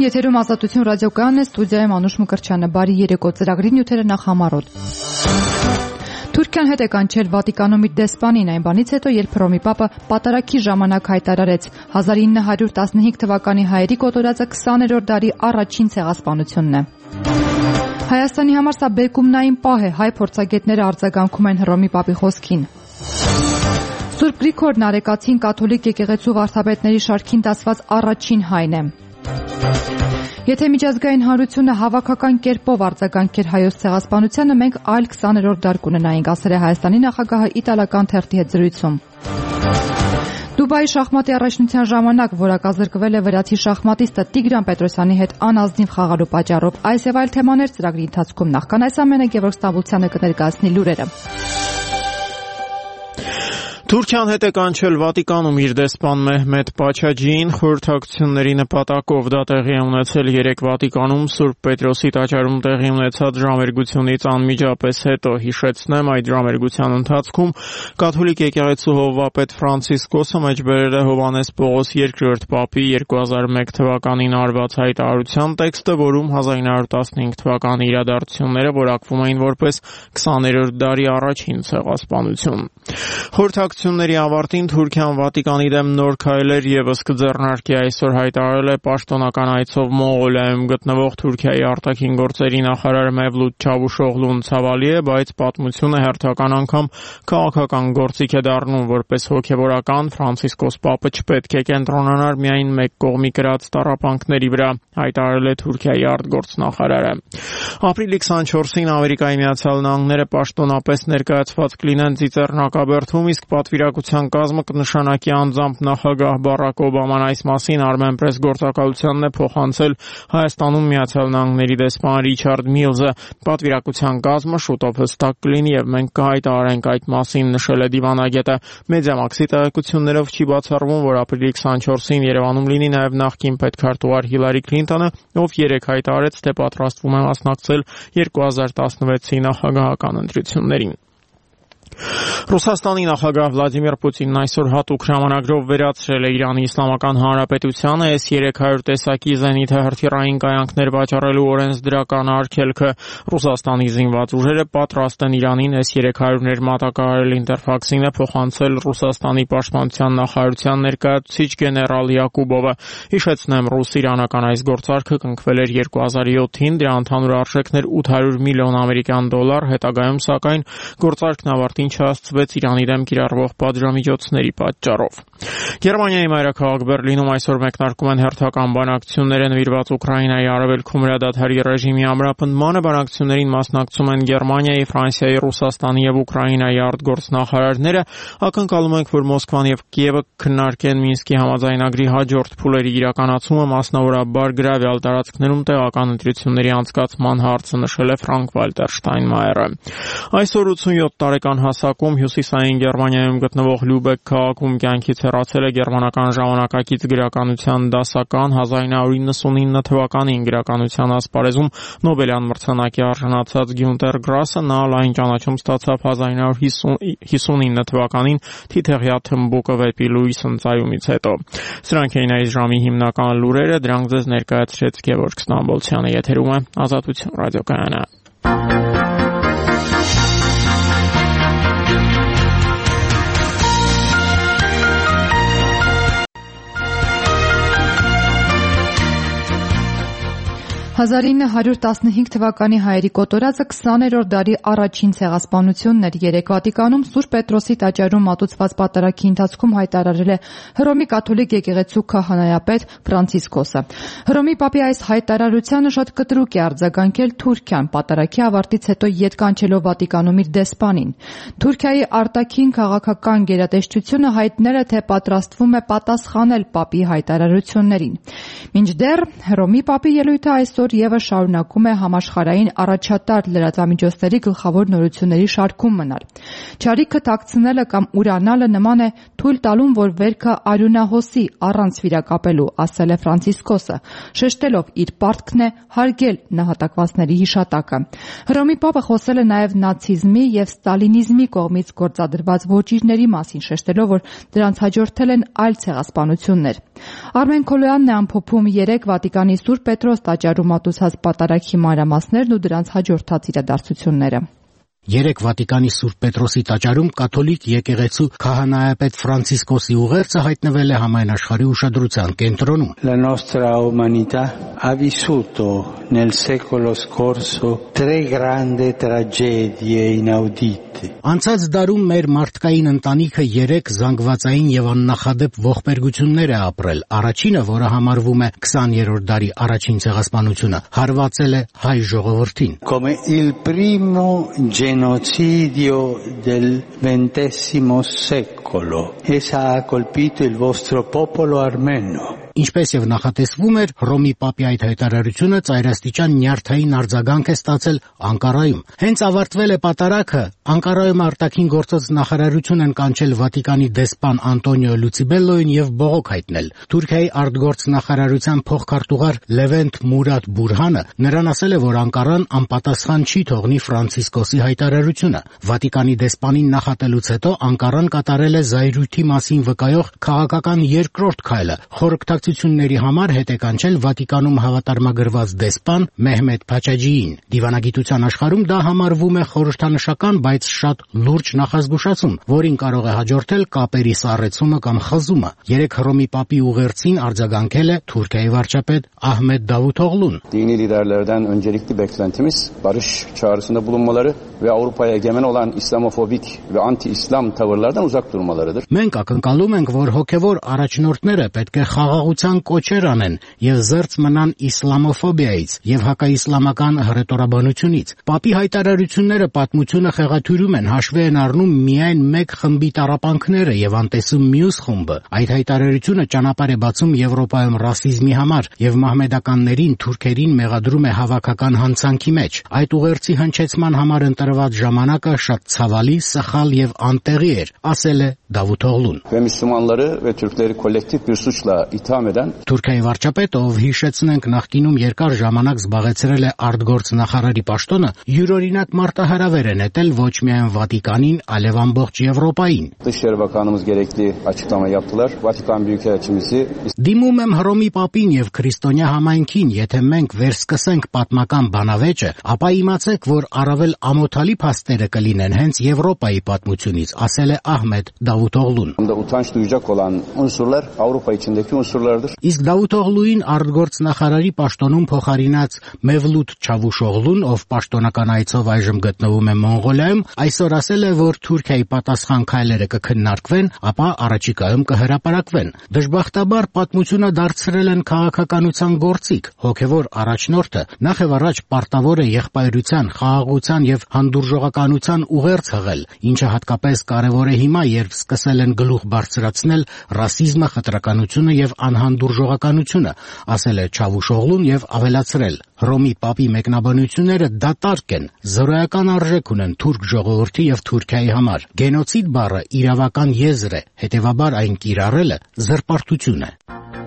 Եթերում Ազատություն ռադիոկայանն է, ստուդիայում Անուշ Մկրտչյանը, բարի երեկո, ծրագրի նյութերը նախամարոտ։ Թուրքիան հետ է կանչել Վատիկանում իր դեսպանին այն բանից հետո, երբ Հռոմի Պապը պատարագի ժամանակ հայտարարեց 1915 թվականի հայերի կոտորածը 20-րդ դարի առաջին ցեղասպանությունն է։ Հայաստանի համար սա բեկումնային պահ է, հայ փորձագետները արձագանքում են Հռոմի Պապի խոսքին։ Սուրբ Գրիգորն Արեգացին կաթոլիկ եկեղեցու վարդապետների շարքին դասված առաջին հայն է։ Եթե միջազգային հանրությունը հավաքական կերպով արձագանքեր հայոց ցեղասպանությանը, մենք այլ 20-րդ դար կունենայինք, ասել է Հայաստանի նախագահը իտալական թերթի հետ զրույցում։ Դուբայի շախմատի առաջնության ժամանակ որակազրկվել է վրացի շախմատիստը Տիգրան Պետրոսյանի հետ անազնիվ խաղալու պատճառով։ Այս եւ այլ թեմաներ ծրագրի ընթացքում նախքան այս ամենը Գևորգ Ստամբուլցյանը կներկայացնի լուրերը։ Թուրքիան հետ է կանչել Վատիկանում իր դեսպան Մեհմեդ Պաչաջիին խորհրդակցությունների նպատակով։ Դա տեղի է ունեցել 3 Վատիկանում Սուրբ Պետրոսի տաճարում տեղի ունեցած ժամերգությունից անմիջապես հետո։ Հիշեցնեմ, այդ ժամերգության ընթացքում կաթոլիկ եկեղեցու հովվապետ Ֆրանցիսկոսը մեջբերել է Հովհաննես Պողոս II Պապի 2001 թվականին արված հայտարարության տեքստը, որում 1915 թվականի իրադարձությունները որակվում էին որպես 20-րդ դարի առաջին ցեղասպանություն։ Խորհրդակցությունների ավարտին Թուրքիան Վատիկանի դեմ նոր քայլեր ևս կձեռնարկի, այսօր հայտարարել է պաշտոնական այցով Մոնղոլիայում գտնվող Թուրքիայի արտաքին գործերի նախարար Մևլութ Չավուշօղլուն ցավալի է, բայց պատմությունը հերթական անգամ քաղաքական գործիք է դառնում, որպես հոգևորական Ֆրանցիսկոս Պապը չպետք է կենտրոնանար միայն մեկ կողմի կրած տառապանքների վրա, հայտարարել է Թուրքիայի արտգործնախարարը։ Ապրիլի 24-ին Ամերիկայի Միացյալ Նահանգները պաշտոնապես ներկայացված կլինեն Ծիծեռնակաբերդում, իսկ պատվիրակության կազմը կնշանակի անձամբ նախագահ Բարակ Օբաման։ Այս մասին Armenpress գործակալությանն է փոխանցել Հայաստանում Միացյալ Նահանգների դեսպան Ռիչարդ Միլզը։ Պատվիրակության կազմը շուտով հստակ կլինի եւ մենք կհայտարարենք այդ մասին, նշել է դիվանագետը։ Մեդիամաքսի տեղեկություններով չի բացառվում, որ ապրիլի 24-ին Երևանում լինի նաեւ նախկին պետքարտուղար Հիլարի Քլինտոնը, ով երեկ հայտարարեց, թե պատրաստվում է մասնակցել 2016-ի նախագահական ընտրություններին։ Ռուսաստանի նախագահ Վլադիմիր Պուտինն այսօր հատուկ հրամանագրով վերացրել է Իրանի Իսլամական Հանրապետությանը S-300 տեսակի զենիթը հրթիռային կայանքներ վաճառելու օրենսդրական արգելքը։ Ռուսաստանի զինված ուժերը պատրաստ են Իրանին S-300-ներ մատակարարել, Ինտերֆաքսին է փոխանցել Ռուսաստանի պաշտպանության նախարարության ներկայացուցիչ գեներալ Յակուբովը։ Հիշեցնեմ, ռուս-իրանական այս գործարքը կնքվել էր 2007-ին, դրա ընդհանուր արժեքն էր $800 միլիոն ամերիկյան դոլար, հետագայում սակայն գործարքն ավարտին չհասցվեց Իրանի դեմ կիրառվող պատժամիջոցների պատճառով։ Գերմանիայի մայրաքաղաք Բերլինում այսօր մեկնարկում են հերթական բանակցությունները նվիրված Ուկրաինայի արևելքում հրադադարի ռեժիմի ամրապնդմանը։ Բանակցություններին մասնակցում են Գերմանիայի, Ֆրանսիայի, Ռուսաստանի եւ Ուկրաինայի արտգործնախարարները։ Ակնկալում ենք, որ Մոսկվան եւ Կիևը քննարկեն Մինսկի համաձայնագրի հաջորդ փուլերի իրականացումը, մասնավորաբար գրավյալ տարածքներում տեղական ընտրությունների անցկացման հարցը, նշել է Ֆրանկ-Վալտեր Շտայնմայերը։ Այսօր 87 տարեկան հասակում հյուսիսային Գերմանիայում գտնվող Լյուբեկ քաղաքում կյանքից հեռացել է գերմանական ժամանակակից գրականության դասական, 1999 թվականին գրականության ասպարեզում Նոբելյան մրցանակի արժանացած Գյունտեր Գրասը, նա լայն ճանաչում ստացավ 1959 թվականին Թիթեղյա թմբուկը վեպի լույս ընծայումից հետո։ Սրանք էին այս ժամի հիմնական լուրերը, դրանք ձեզ ներկայացրեց Գևորգ Ստամբոլցյանը, եթերում է Ազատություն ռադիոկայանը։ 1915 թվականի հայերի կոտորածը 20-րդ դարի առաջին ցեղասպանությունն էր։ Երեկ Վատիկանում Սուրբ Պետրոսի տաճարում մատուցված պատարագի ընթացքում հայտարարել է Հռոմի կաթոլիկ եկեղեցու քահանայապետ Ֆրանցիսկոսը։ Հռոմի Պապի այս հայտարարությանը շատ կտրուկ է արձագանքել Թուրքիան, պատարագի ավարտից հետո ետ կանչելով Վատիկանում իր դեսպանին։ Թուրքիայի արտաքին քաղաքական գերատեսչությունը հայտնել է, թե պատրաստվում է պատասխանել Պապի հայտարարություններին։ Մինչդեռ Հռոմի Պապի ելույթը այսօր եւս շարունակում է համաշխարհային առաջատար լրատվամիջոցների գլխավոր նորությունների շարքում մնալ։ Չարիքը թաքցնելը կամ ուրանալը նման է թույլ տալուն, որ վերքը արյունահոսի առանց վիրակապելու, ասել է Ֆրանցիսկոսը, շեշտելով իր պարտքն է հարգել նահատակվածների հիշատակը։ Հռոմի Պապը խոսել է նաեւ նացիզմի եւ ստալինիզմի կողմից գործադրված ոճիրների մասին, շեշտելով, որ դրանց հաջորդել են այլ ցեղասպանություններ։ Արմեն Քոլոյանն է ամփոփում 3 Վատիկանի Սուրբ Պետրոս տաճարում մատուցած պատարագի մանրամասներն ու դրանց հաջորդած իրադարձությունները։ 3 Վատիկանի Սուրբ Պետրոսի տաճարում կաթոլիկ եկեղեցու քահանայապետ Ֆրանցիսկոսի ուղերձը հայտնվել է համայն աշխարհի ուշադրության կենտրոնում։ La nostra umanità ha vissuto nel secolo scorso 3 grandi tragedie inaudite. Անցած դարում մեր մարդկային ընտանիքը 3 զանգվածային եւ աննախադեպ ողբերգություններ է ապրել։ Առաջինը, որը համարվում է 20-րդ դարի առաջին ցեղասպանությունը, հարվածել է հայ ժողովրդին։ Come il primo genocidio del XX secolo. Essa ha colpito il vostro popolo armeno. Ինչպես եւ նախատեսվում էր, Հռոմի Պապի այդ հայտարարությունը ծայրաստիճան նյարդային արձագանք է ստացել Անկարայում։ Հենց ավարտվել է պատարագը, Անկարայում արտաքին գործոց նախարարություն են կանչել Վատիկանի դեսպան Անտոնիո Լուցիբելլոին եւ բողոք հայտնել։ Թուրքիայի արտգործ նախարարության փոխքարտուղար Լևենտ Մուրատ Բուրհանը նրան ասել է, որ Անկարան անպատասխան չի թողնի Ֆրանցիսկոսի հայտարարությունը։ Վատիկանի դեսպանին նախատելուց հետո Անկարան կատարել է զայրույթի մասին վկայող քաղաքական երկրորդ քայլը, խորհրդակցությունների համար հետ է կանչել Վատիկանում հավատարմագրված դեսպան Մեհմեդ Փաչաջիին։ Դիվանագիտության աշխարհում դա համարվում է խորհրդանշական, բայց շատ լուրջ նախազգուշացում, որին կարող է հաջորդել կապերի սառեցումը կամ խզումը։ 3 Հռոմի Պապի ուղերձին արձագանքել է Թուրքիայի վարչապետ Ahmet Davutoğlu'nun. Dini liderlerden öncelikli beklentimiz barış çağrısında bulunmaları ve Avrupa'ya egemen olan İslamofobik ve anti-İslam tavırlardan uzak durmalarıdır. Մենք ակնկալում ենք, որ հոգևոր առաջնորդները պետք է խաղաղության կոչեր անեն եւ զերծ մնան իսլամոֆոբիայից եւ հակաիսլամական հռետորաբանությունից։ Պապի հայտարարությունները պատմությունը խեղաթյուրում են, հաշվի են առնում միայն մեկ խմբի տառապանքները եւ անտեսում մյուս խումբը։ Այդ հայտարարությունը ճանապարհ է բացում Եվրոպայում ռասիզմի համար եւ մահմեդականներին, թուրքերին մեղադրում է հավաքական հանցանքի մեջ։ Այդ ուղերձի հնչեցման համար ընտրված ժամանակը շատ ցավալի, սխալ եւ անտեղի էր, ասել է Davutoğlu'nun. Ve Müslümanları ve Türkleri kolektif bir suçla itham eden Թուրքիայի վարչապետը, ով հիշեցնենք նախկինում երկար ժամանակ զբաղեցրել է արտգործ նախարարի պաշտոնը, յուրօրինակ մարտահրավեր է նետել ոչ միայն Վատիկանին, այլև ամբողջ Եվրոպային։ Dışişleri Bakanımız gerekli açıklama yaptılar. Vatikan Büyükelçimizi Դիմում եմ Հռոմի Պապին եւ քրիստոնյա համայնքին, եթե մենք վերսկսենք պատմական բանավեճը, ապա իմացեք, որ առավել ամոթալի փաստերը կլինեն հենց Եվրոպայի պատմությունից, ասել է Ahmet Davutoğlu'nun. da utanç duyacak olan unsurlar Avrupa içindeki unsurlardır. Իսկ Davutoğlu'ին արտգործ նախարարի պաշտոնում փոխարինած Մևլութ Չավուշօղլուն, ով պաշտոնական այցով այժմ գտնվում է Մոնղոլիայում, այսօր ասել է, որ Թուրքիայի պատասխան քայլերը կքննարկվեն, ապա առաջիկայում կհրապարակվեն։ Դժբախտաբար պատմությունը դարձրել են քաղաքականության գործիք։ Հոգևոր առաջնորդը նախ եւ առաջ պարտավոր է եղբայրության, խաղաղության եւ հանդուրժողականության ուղերձ հղել, ինչը հատկապես կարեւոր է հիմա, երբ սկսել են գլուխ բարձրացնել ռասիզմը, խտրականությունը եւ անհանդուրժողականությունը, ասել է Չավուշօղլուն եւ ավելացրել. Հռոմի Պապի մեկնաբանությունները դատարկ են, զրոյական արժեք ունեն թուրք ժողովրդի եւ Թուրքիայի համար։ Գենոցիդ բառը իրավական եզր է, հետեւաբար այն կիրառելը զրպարտություն է։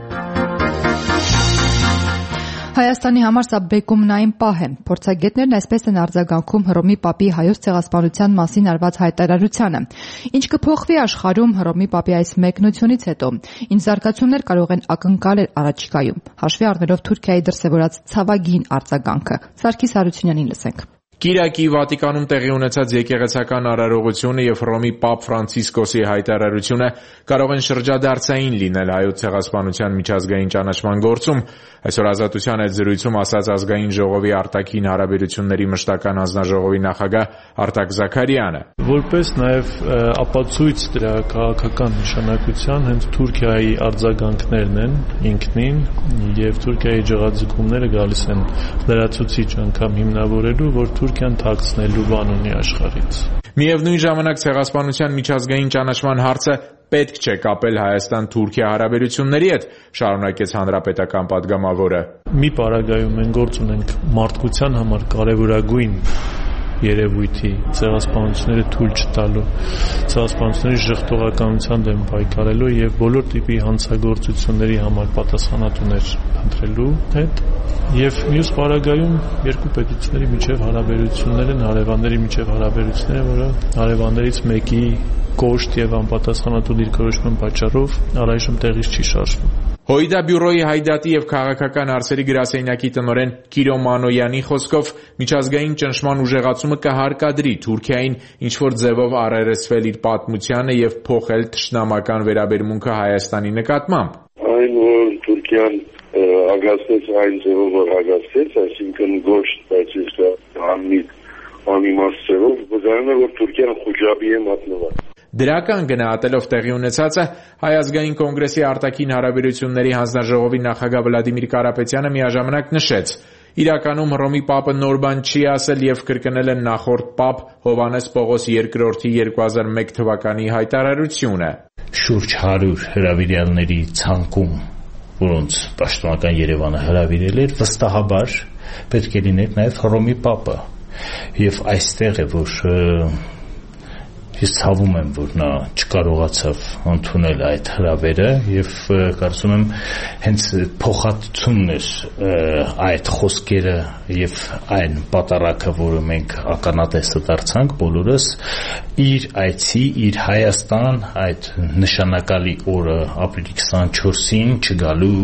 Հայաստանի համար սա բեկումնային պահ է։ Փորձագետներն այսպես են արձագանքում Հռոմի Պապի հայոց ցեղասպանության մասին արված հայտարարությանը։ Ինչ կփոխվի աշխարհում Հռոմի Պապի այս մեկնությունից հետո։ Ինչ զարգացումներ կարող են ակնկալել առաջիկայում։ Հաշվի առնելով Թուրքիայի դրսևորած ցավագին արձագանքը։ Սարգիս Հարությունյանին լսենք։ Կիրակի Վատիկանում տեղի ունեցած եկեղեցական արարողությունը եւ Հռոմի Պապ Ֆրանցիսկոսի հայտարարությունը կարող են շրջադարձային լինել հայոց ցեղասպանության միջազգային ճանաչման գործում։ Այսօր Ազատության այդ զրույցում ասաց ազգային ժողովի արտաքին հարաբերությունների մշտական հանձնաժողովի նախագահ Արտակ Զաքարյանը։ Որպես նաեւ ապացույց դրա քաղաքական նշանակության հենց Թուրքիայի արձագանքներն են ինքնին եւ Թուրքիայի ջղաձգումները գալիս են լրացուցիչ անգամ հիմնավորելու, որ Թուրքիան թաքցնելու բան ունի աշխարհից։ Միևնույն ժամանակ ցեղասպանության միջազգային ճանաչման հարցը պետք չէ կապել Հայաստան-Թուրքիա հարաբերությունների հետ, շարունակեց հանրապետական падգամավորը։ Մի պարագայում մենք գործ ունենք մարդկության համար կարևորագույն երևույթի ցեղասպանությունները թույլ չտալու, ցեղասպանությունների ժխտողականության դեմ պայքարելու եւ բոլոր տիպի հանցագործությունների համար պատասխանատուներ ընտրելու հետ եւ մյուս պարագայում երկու պետությունների միջև հարաբերություններ են, հարևանների միջև հարաբերությունները, որը հարևաններից մեկի կոշտ եւ անպատասխանատու դիրքորոշման պատճառով առայժմ տեղից չի շարժվում։ Հոիդա բյուրոյի հայդատի եւ քաղաքական հարցերի գրասենյակի տնօրեն Կիրո Մանոյանի խոսքով միջազգային ճնշման ուժեղացումը կհարկադրի Թուրքիային ինչ-որ ձևով առերեսվել իր պատմությանը եւ փոխել թշնամական վերաբերմունքը Հայաստանի նկատմամբ։ Այն որ Թուրքիան ագասեց այն ձևով որ ագասեց, այսինքն ոչ անիմաստ ձևով, բնականon է որ Թուրքիան խոջաբի է մատնված։ Դրական գնահատելով տեղի ունեցածը Հայ ազգային կոնգրեսի արտաքին հարաբերությունների հանձնաժողովի նախագահ Վլադիմիր Կարապետյանը միաժամանակ նշեց. իրականում Հռոմի Պապը նոր բան չի ասել եւ կրկնել է նախորդ Պապ Հովհաննես Պողոս II-ի 2001 թվականի հայտարարությունը։ Շուրջ 100 հրավիրյալների ցանկում, որոնց պաշտոնական Երևանը հրավիրել էր, վստահաբար պետք է լիներ նաեւ Հռոմի Պապը։ Եվ այստեղ է որ Ես ցավում եմ, որ նա չկարողացավ ընդունել այդ հրավերը եւ կարծում եմ հենց փոխհատուցումն էր այդ խոսքերը եւ այն պատարակը, որը մենք ականատեսը դարձանք բոլորս իր այցի, իր Հայաստան այդ նշանակալի օրը ապրիլի 24-ին չգալու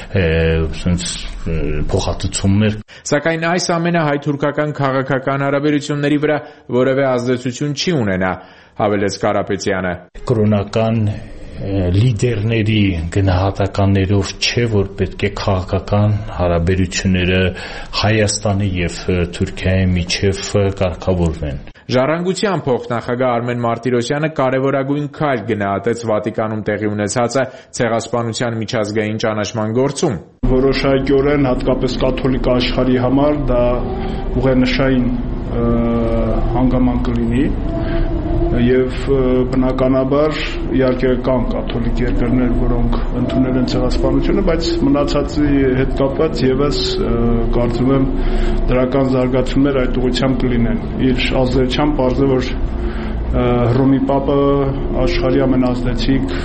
փոխհատուցումներ։ Սակայն այս ամենը հայ-թուրքական քաղաքական հարաբերությունների վրա որևէ ազդեցություն չի ունենա, հավելեց Կարապետյանը։ Կրոնական լիդերների գնահատականներով չէ, որ պետք է քաղաքական հարաբերությունները Հայաստանի եւ Թուրքիայի միջև կարգավորվեն։ Ժառանգության փոխնախագահ Արմեն Մարտիրոսյանը կարևորագույն քայլ գնահատեց Վատիկանում տեղի ունեցածը ցեղասպանության միջազգային ճանաչման գործում։ Որոշակիորեն հատկապես կաթոլիկ աշխարհի համար դա ուղենշային հանգամանք կլինի եւ բնականաբար իհարկե կան կաթոլիկ երկրներ, որոնք ընդունել են ցեղասպանությունը, բայց մնացածի հետ կապված եւս կարծում եմ դրական զարգացումներ այդ ուղղությամբ կլինեն։ Իր ազդեցությամբ պարզ է որ Հռոմի Պապը աշխարհի ամենազդեցիկ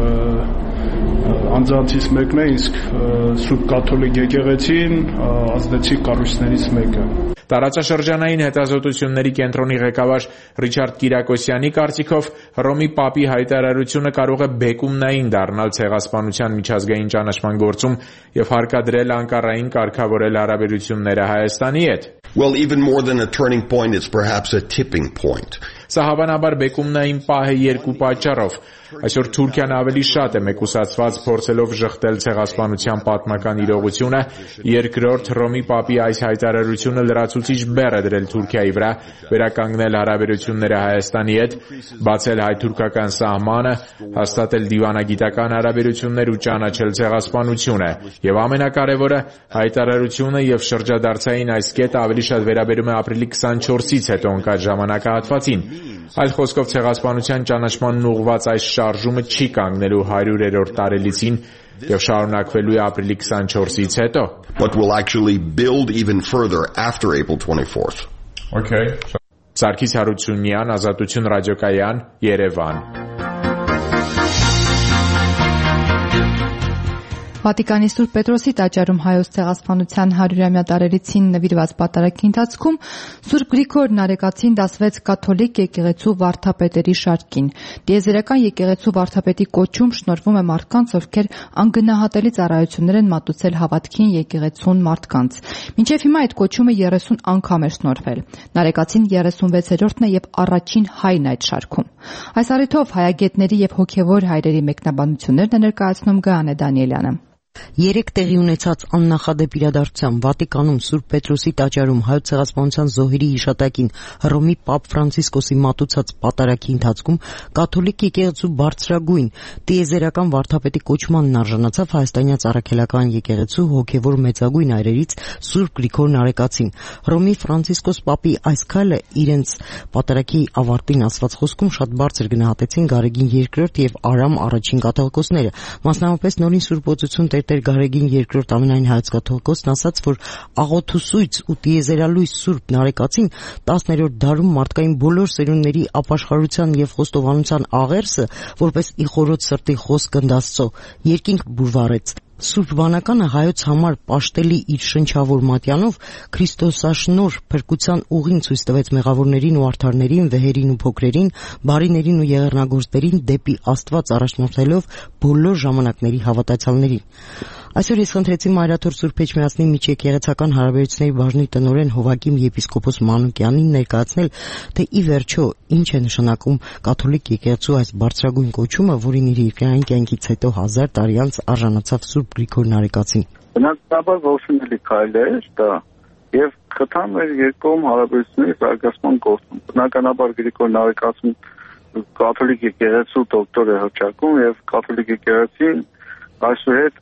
անձանցից մեկն է, իսկ Սուրբ կաթոլիկ եկեղեցին ազդեցիկ կառույցներից մեկը։ Տարածաշրջանային հետազոտությունների կենտրոնի ղեկավար Ռիչարդ Կիրակոսյանի կարծիքով Հռոմի Պապի հայտարարությունը կարող է բեկումնային դառնալ ցեղասպանության միջազգային ճանաչման գործում եւ հարկադրել Անկարային կարգավորել հարաբերությունները Հայաստանի հետ։ Well, even more than a turning point, it's perhaps a tipping point. Սա հավանաբար բեկումնային պահ է երկու պատճառով։ Այսօր Թուրքիան ավելի շատ է մեկուսացված փորձելով շղթել ցեղասպանության պատմական իրողությունը, երկրորդ Հռոմի Պապի այս հայտարարությունը լրացուցիչ բեռ է դրել Թուրքիայի վրա, վերականգնել հարաբերությունները Հայաստանի հետ, բացել հայ-թուրքական սահմանը, հաստատել դիվանագիտական հարաբերություններ ու ճանաչել ցեղասպանությունը։ Եվ ամենակարևորը հայտարարությունը եւ շրջադարձային այս կետը ավելի շատ վերաբերում է ապրիլի 24-ից հետո ընկած ժամանակահատվածին։ Այլ խոսքով ցեղասպանության ճանաչմանն ուղղված այս շարժումը չի կանգնելու 100-րդ տարելիցին եւ շարունակվելու է ապրիլի 24-ից հետո։ But will actually build even further after April 24th. Okay. Սարգիս Հարությունյան, Ազատություն ռադիոկայան, Երևան։ Վատիկանի Սուրբ Պետրոսի տաճարում հայոց ցեղասպանության 100-ամյա տարելիցին նվիրված պատարագի ընթացքում Սուրբ Գրիգոր Նարեկացին դասվեց կաթոլիկ եկեղեցու վարդապետերի շարքին։ Տիեզերական եկեղեցու վարդապետի կոչում շնորհվում է մարդկանց, ովքեր անգնահատելի ծառայություններ են մատուցել հավատքին եկեղեցուն մարդկանց։ Մինչև հիմա այդ կոչումը 30 անգամ է շնորհվել։ Նարեկացին 36-րդն է եւ առաջին հայն այդ շարքում։ Այս առիթով հայագետների եւ հոգեվոր հայրերի մեկնաբանություններն է ներկայացնում Գայանե Դանիելյանը։ Երեք տեղի ունեցած աննախադեպ իրադարձության Վատիկանում Սուրբ Պետրոսի տաճարում հայոց ցեղասպանության զոհերի հիշատակին Հռոմի Պապ Ֆրանցիսկոսի մատուցած պատարագի ընթացքում կաթոլիկ եկեղեցու բարձրագույն տիեզերական վարդապետի կոչմանն արժանացավ հայաստանյաց առաքելական եկեղեցու հոգևոր մեծագույն այրերից Սուրբ Գրիգոր Նարեկացին։ Հռոմի Ֆրանցիսկոս Պապի այս քայլը իրենց պատարագի ավարտին ասված խոսքում շատ բարձր գնահատեցին Գարեգին II եւ Արամ առաջին կաթողիկոսները, մասնավորապես նորին Սուրբ Օծություն Տեր Գարեգին II ամենայն հայոց կաթողիկոսն ասաց, որ աղոթուսույց ու տիեզերալույս Սուրբ Նարեկացին 10-րդ դարում մարդկային բոլոր սերունդների ապաշխարության եւ խոստովանության աղերսը, որպես ի խորոց սրտի խոսք ընդ Աստծո, երկինք բուրվարեց։ Սուրբ Վանականը հայոց համար պաշտելի իր շնչավոր մատյանով Քրիստոսաշնոր փրկության ուղին ցույց տվեց մեղավորներին ու արդարներին, վեհերին ու փոքրերին, բարիներին ու եղեռնագործներին դեպի Աստված առաջնորդելով բոլոր ժամանակների հավատացյալներին։ Այսօր ես խնդրեցի Մայրաթոր Սուրբ Էջմիածնի միջեկեղեցական հարաբերությունների բաժնի տնօրեն Հովակիմ եպիսկոպոս Մանուկյանին ներկայացնել, թե ի վերջո ինչ է նշանակում կաթոլիկ եկեղեցու այս բարձրագույն կոչումը, որին իր երկրային կյանքից հետո 1000 տարի անց արժանացավ Սուրբ Գրիգոր Նարեկացին։ Բնականաբար ողջունելի քայլ է դա եւ խթան մեր երկկողմ հարաբերությունների զարգացման գործում։ Բնականաբար Գրիգոր Նարեկացին կաթոլիկ եկեղեցու դոկտոր է հռչակում եւ կաթոլիկ եկեղեցին այսուհետ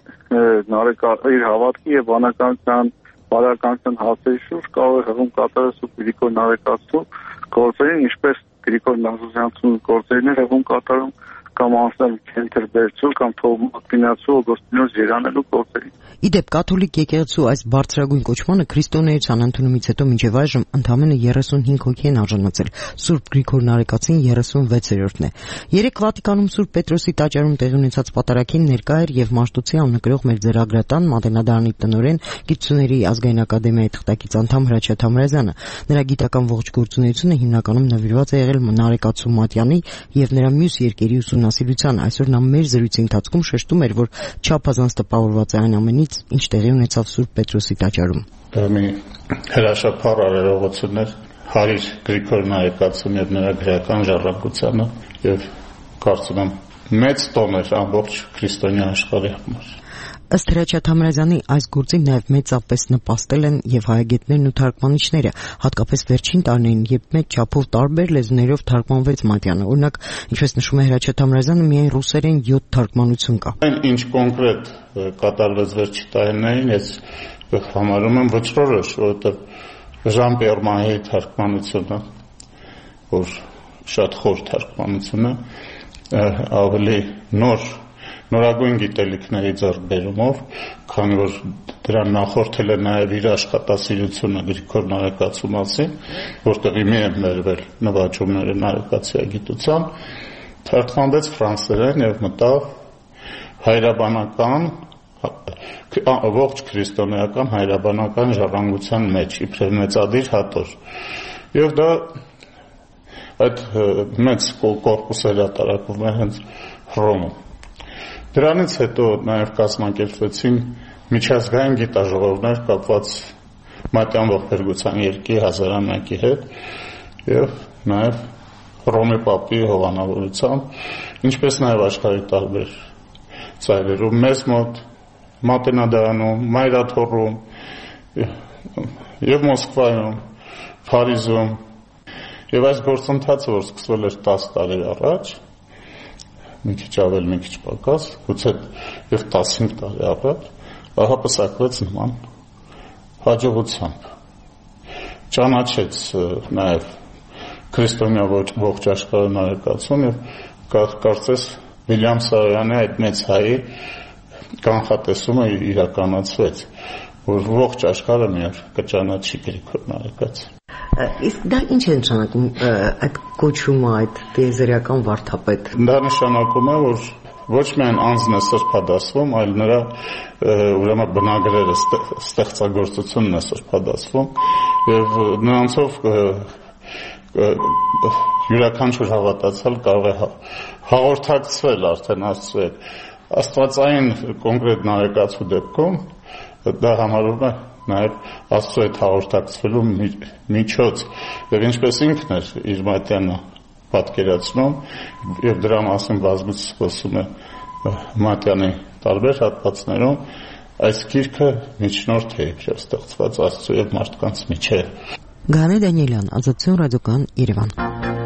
իր հավատքի եւ բանականության բարականության հասցեի շուրջ կարող է հղում կատարել Սուրբ Գրիգոր Նարեկացու գործերին, ինչպես Գրիգոր Նազարյանցու գործերին է հղում կատարում կամ անձնալ կենտրբերցու կամ թողմակնացու օգոստինոս երանելու գործերին։ Իդեպ կաթոլիկ եկեղեցու այս բարձրագույն կոչմանը քրիստոնեության ընդունումից հետո մինչև այժմ ընդամենը 35 հոգի են արժանացել, Սուրբ Գրիգոր Նարեկացին 36-րդն է։ Երեկ Վատիկանում Սուրբ Պետրոսի տաճարում տեղի ունեցած պատարագին ներկա էր եւ Մաշտոցի աննկրող մեր ձեռագրատան Մատենադարանի տնօրեն Գիտությունների ազգային ակադեմիայի թղթակից անդամ Հրաչյա Թամրազյանը։ Նրա գիտական ողջ գործունեությունը հիմնականում նվիրված է եղել Նարեկացու մատյանի եւ նրա մյուս երկերի ուսումնասիրությանը։ Այսօր նա մեր զրույցի ընթացքում շեշտում էր, որ չափազանց տպավորված է այն ամենից, ինչ տեղի ունեցավ Սուրբ Պետրոսի տաճարում։ Դա մի հրաշափառ արարողություն էր Հարիր Գրիգոր Նարեկացուն եւ նրա գրական ժառանգությանը եւ կարծում եմ մեծ տոն էր ամբողջ քրիստոնյա աշխարհի համար։ Ըստ Հրաչյա Թամրազյանի այս գործին նաև մեծապես նպաստել են եւ հայագետներն ու թարգմանիչները, հատկապես վերջին տարիներին, երբ մեծ չափով տարբեր լեզուներով թարգմանվեց մատյանը։ Օրինակ, ինչպես նշում է Հրաչյա Թամրազյանը, միայն ռուսերեն 7 թարգմանություն կա։ Այն ինչ կոնկրետ կատարվեց վերջի տարիներին, ես համարում եմ վճռորոշ, որովհետեւ Ժան Պիեր թարգմանությունը, որ շատ խոր թարգմանություն է, ավելի նորագույն գիտելիքների ձեռքբերումով, քանի որ դրան նախորդել է նաև իր աշխատասիրությունը Գրիգոր Նարեկացու մասին, որտեղ մի են մերվել նվաճումները նարեկացիագիտության, թարգմանվեց ֆրանսերեն եւ մտավ հայրաբանական ողջ քրիստոնեական հայրաբանական ժառանգության մեջ, իբրև մեծադիր հատոր։ Եվ դա այդ մեծ կորպուսը տարակվում է հենց Հռոմում։ Դրանից հետո նաև կազմակերպվեցին միջազգային գիտաժողովներ կապված մատյան ողբերգության երկի հազարամյակի հետ եւ նաև Հռոմի Պապի հովանավորությամբ, ինչպես նաև աշխարհի տարբեր ծայրերում, մեզ մոտ Մատենադարանում, Մայրաթոռում եւ Մոսկվայում, Փարիզում եւ այս գործընթացը, որ սկսվել էր 10 տարի առաջ, մի քիչ ավել, մի քիչ պակաս, գուցե եւ 15 տարի առաջ, ահապսակվեց նման հաջողությամբ։ Ճանաչեց նաեւ քրիստոնյա ողջ աշխարհը Նարեկացուն եւ կարծես Վիլյամ Սարոյանի այդ մեծ հայի կանխատեսումը իրականացվեց, որ ողջ աշխարհը միայն կճանաչի Գրիգոր Նարեկացին։ Իսկ դա ինչ է նշանակում այդ կոչումը, այդ տիեզերական վարդապետ։ Դա նշանակում է, որ ոչ միայն անձն է սրբադասվում, այլ նրա ուրեմն բնագրերը ստեղծագործությունն է սրբադասվում եւ նրանցով յուրաքանչյուր հավատացյալ կարող է հաղորդակցվել արդեն Աստծու հետ։ Աստվածային կոնկրետ Նարեկացու դեպքում դա համարվում է նաև Աստծու հետ հաղորդակցվելու միջոց եւ ինչպես ինքն էր իր մատյանը պատկերացնում եւ դրա մասին բազմիցս խոսում է մատյանի տարբեր հատվածներում, այս գիրքը միջնորդ է իբրև ստեղծված Աստծու եւ մարդկանց միջեւ։ Գանե Դանիելյան, Ազատություն ռադիոկայան, Երևան։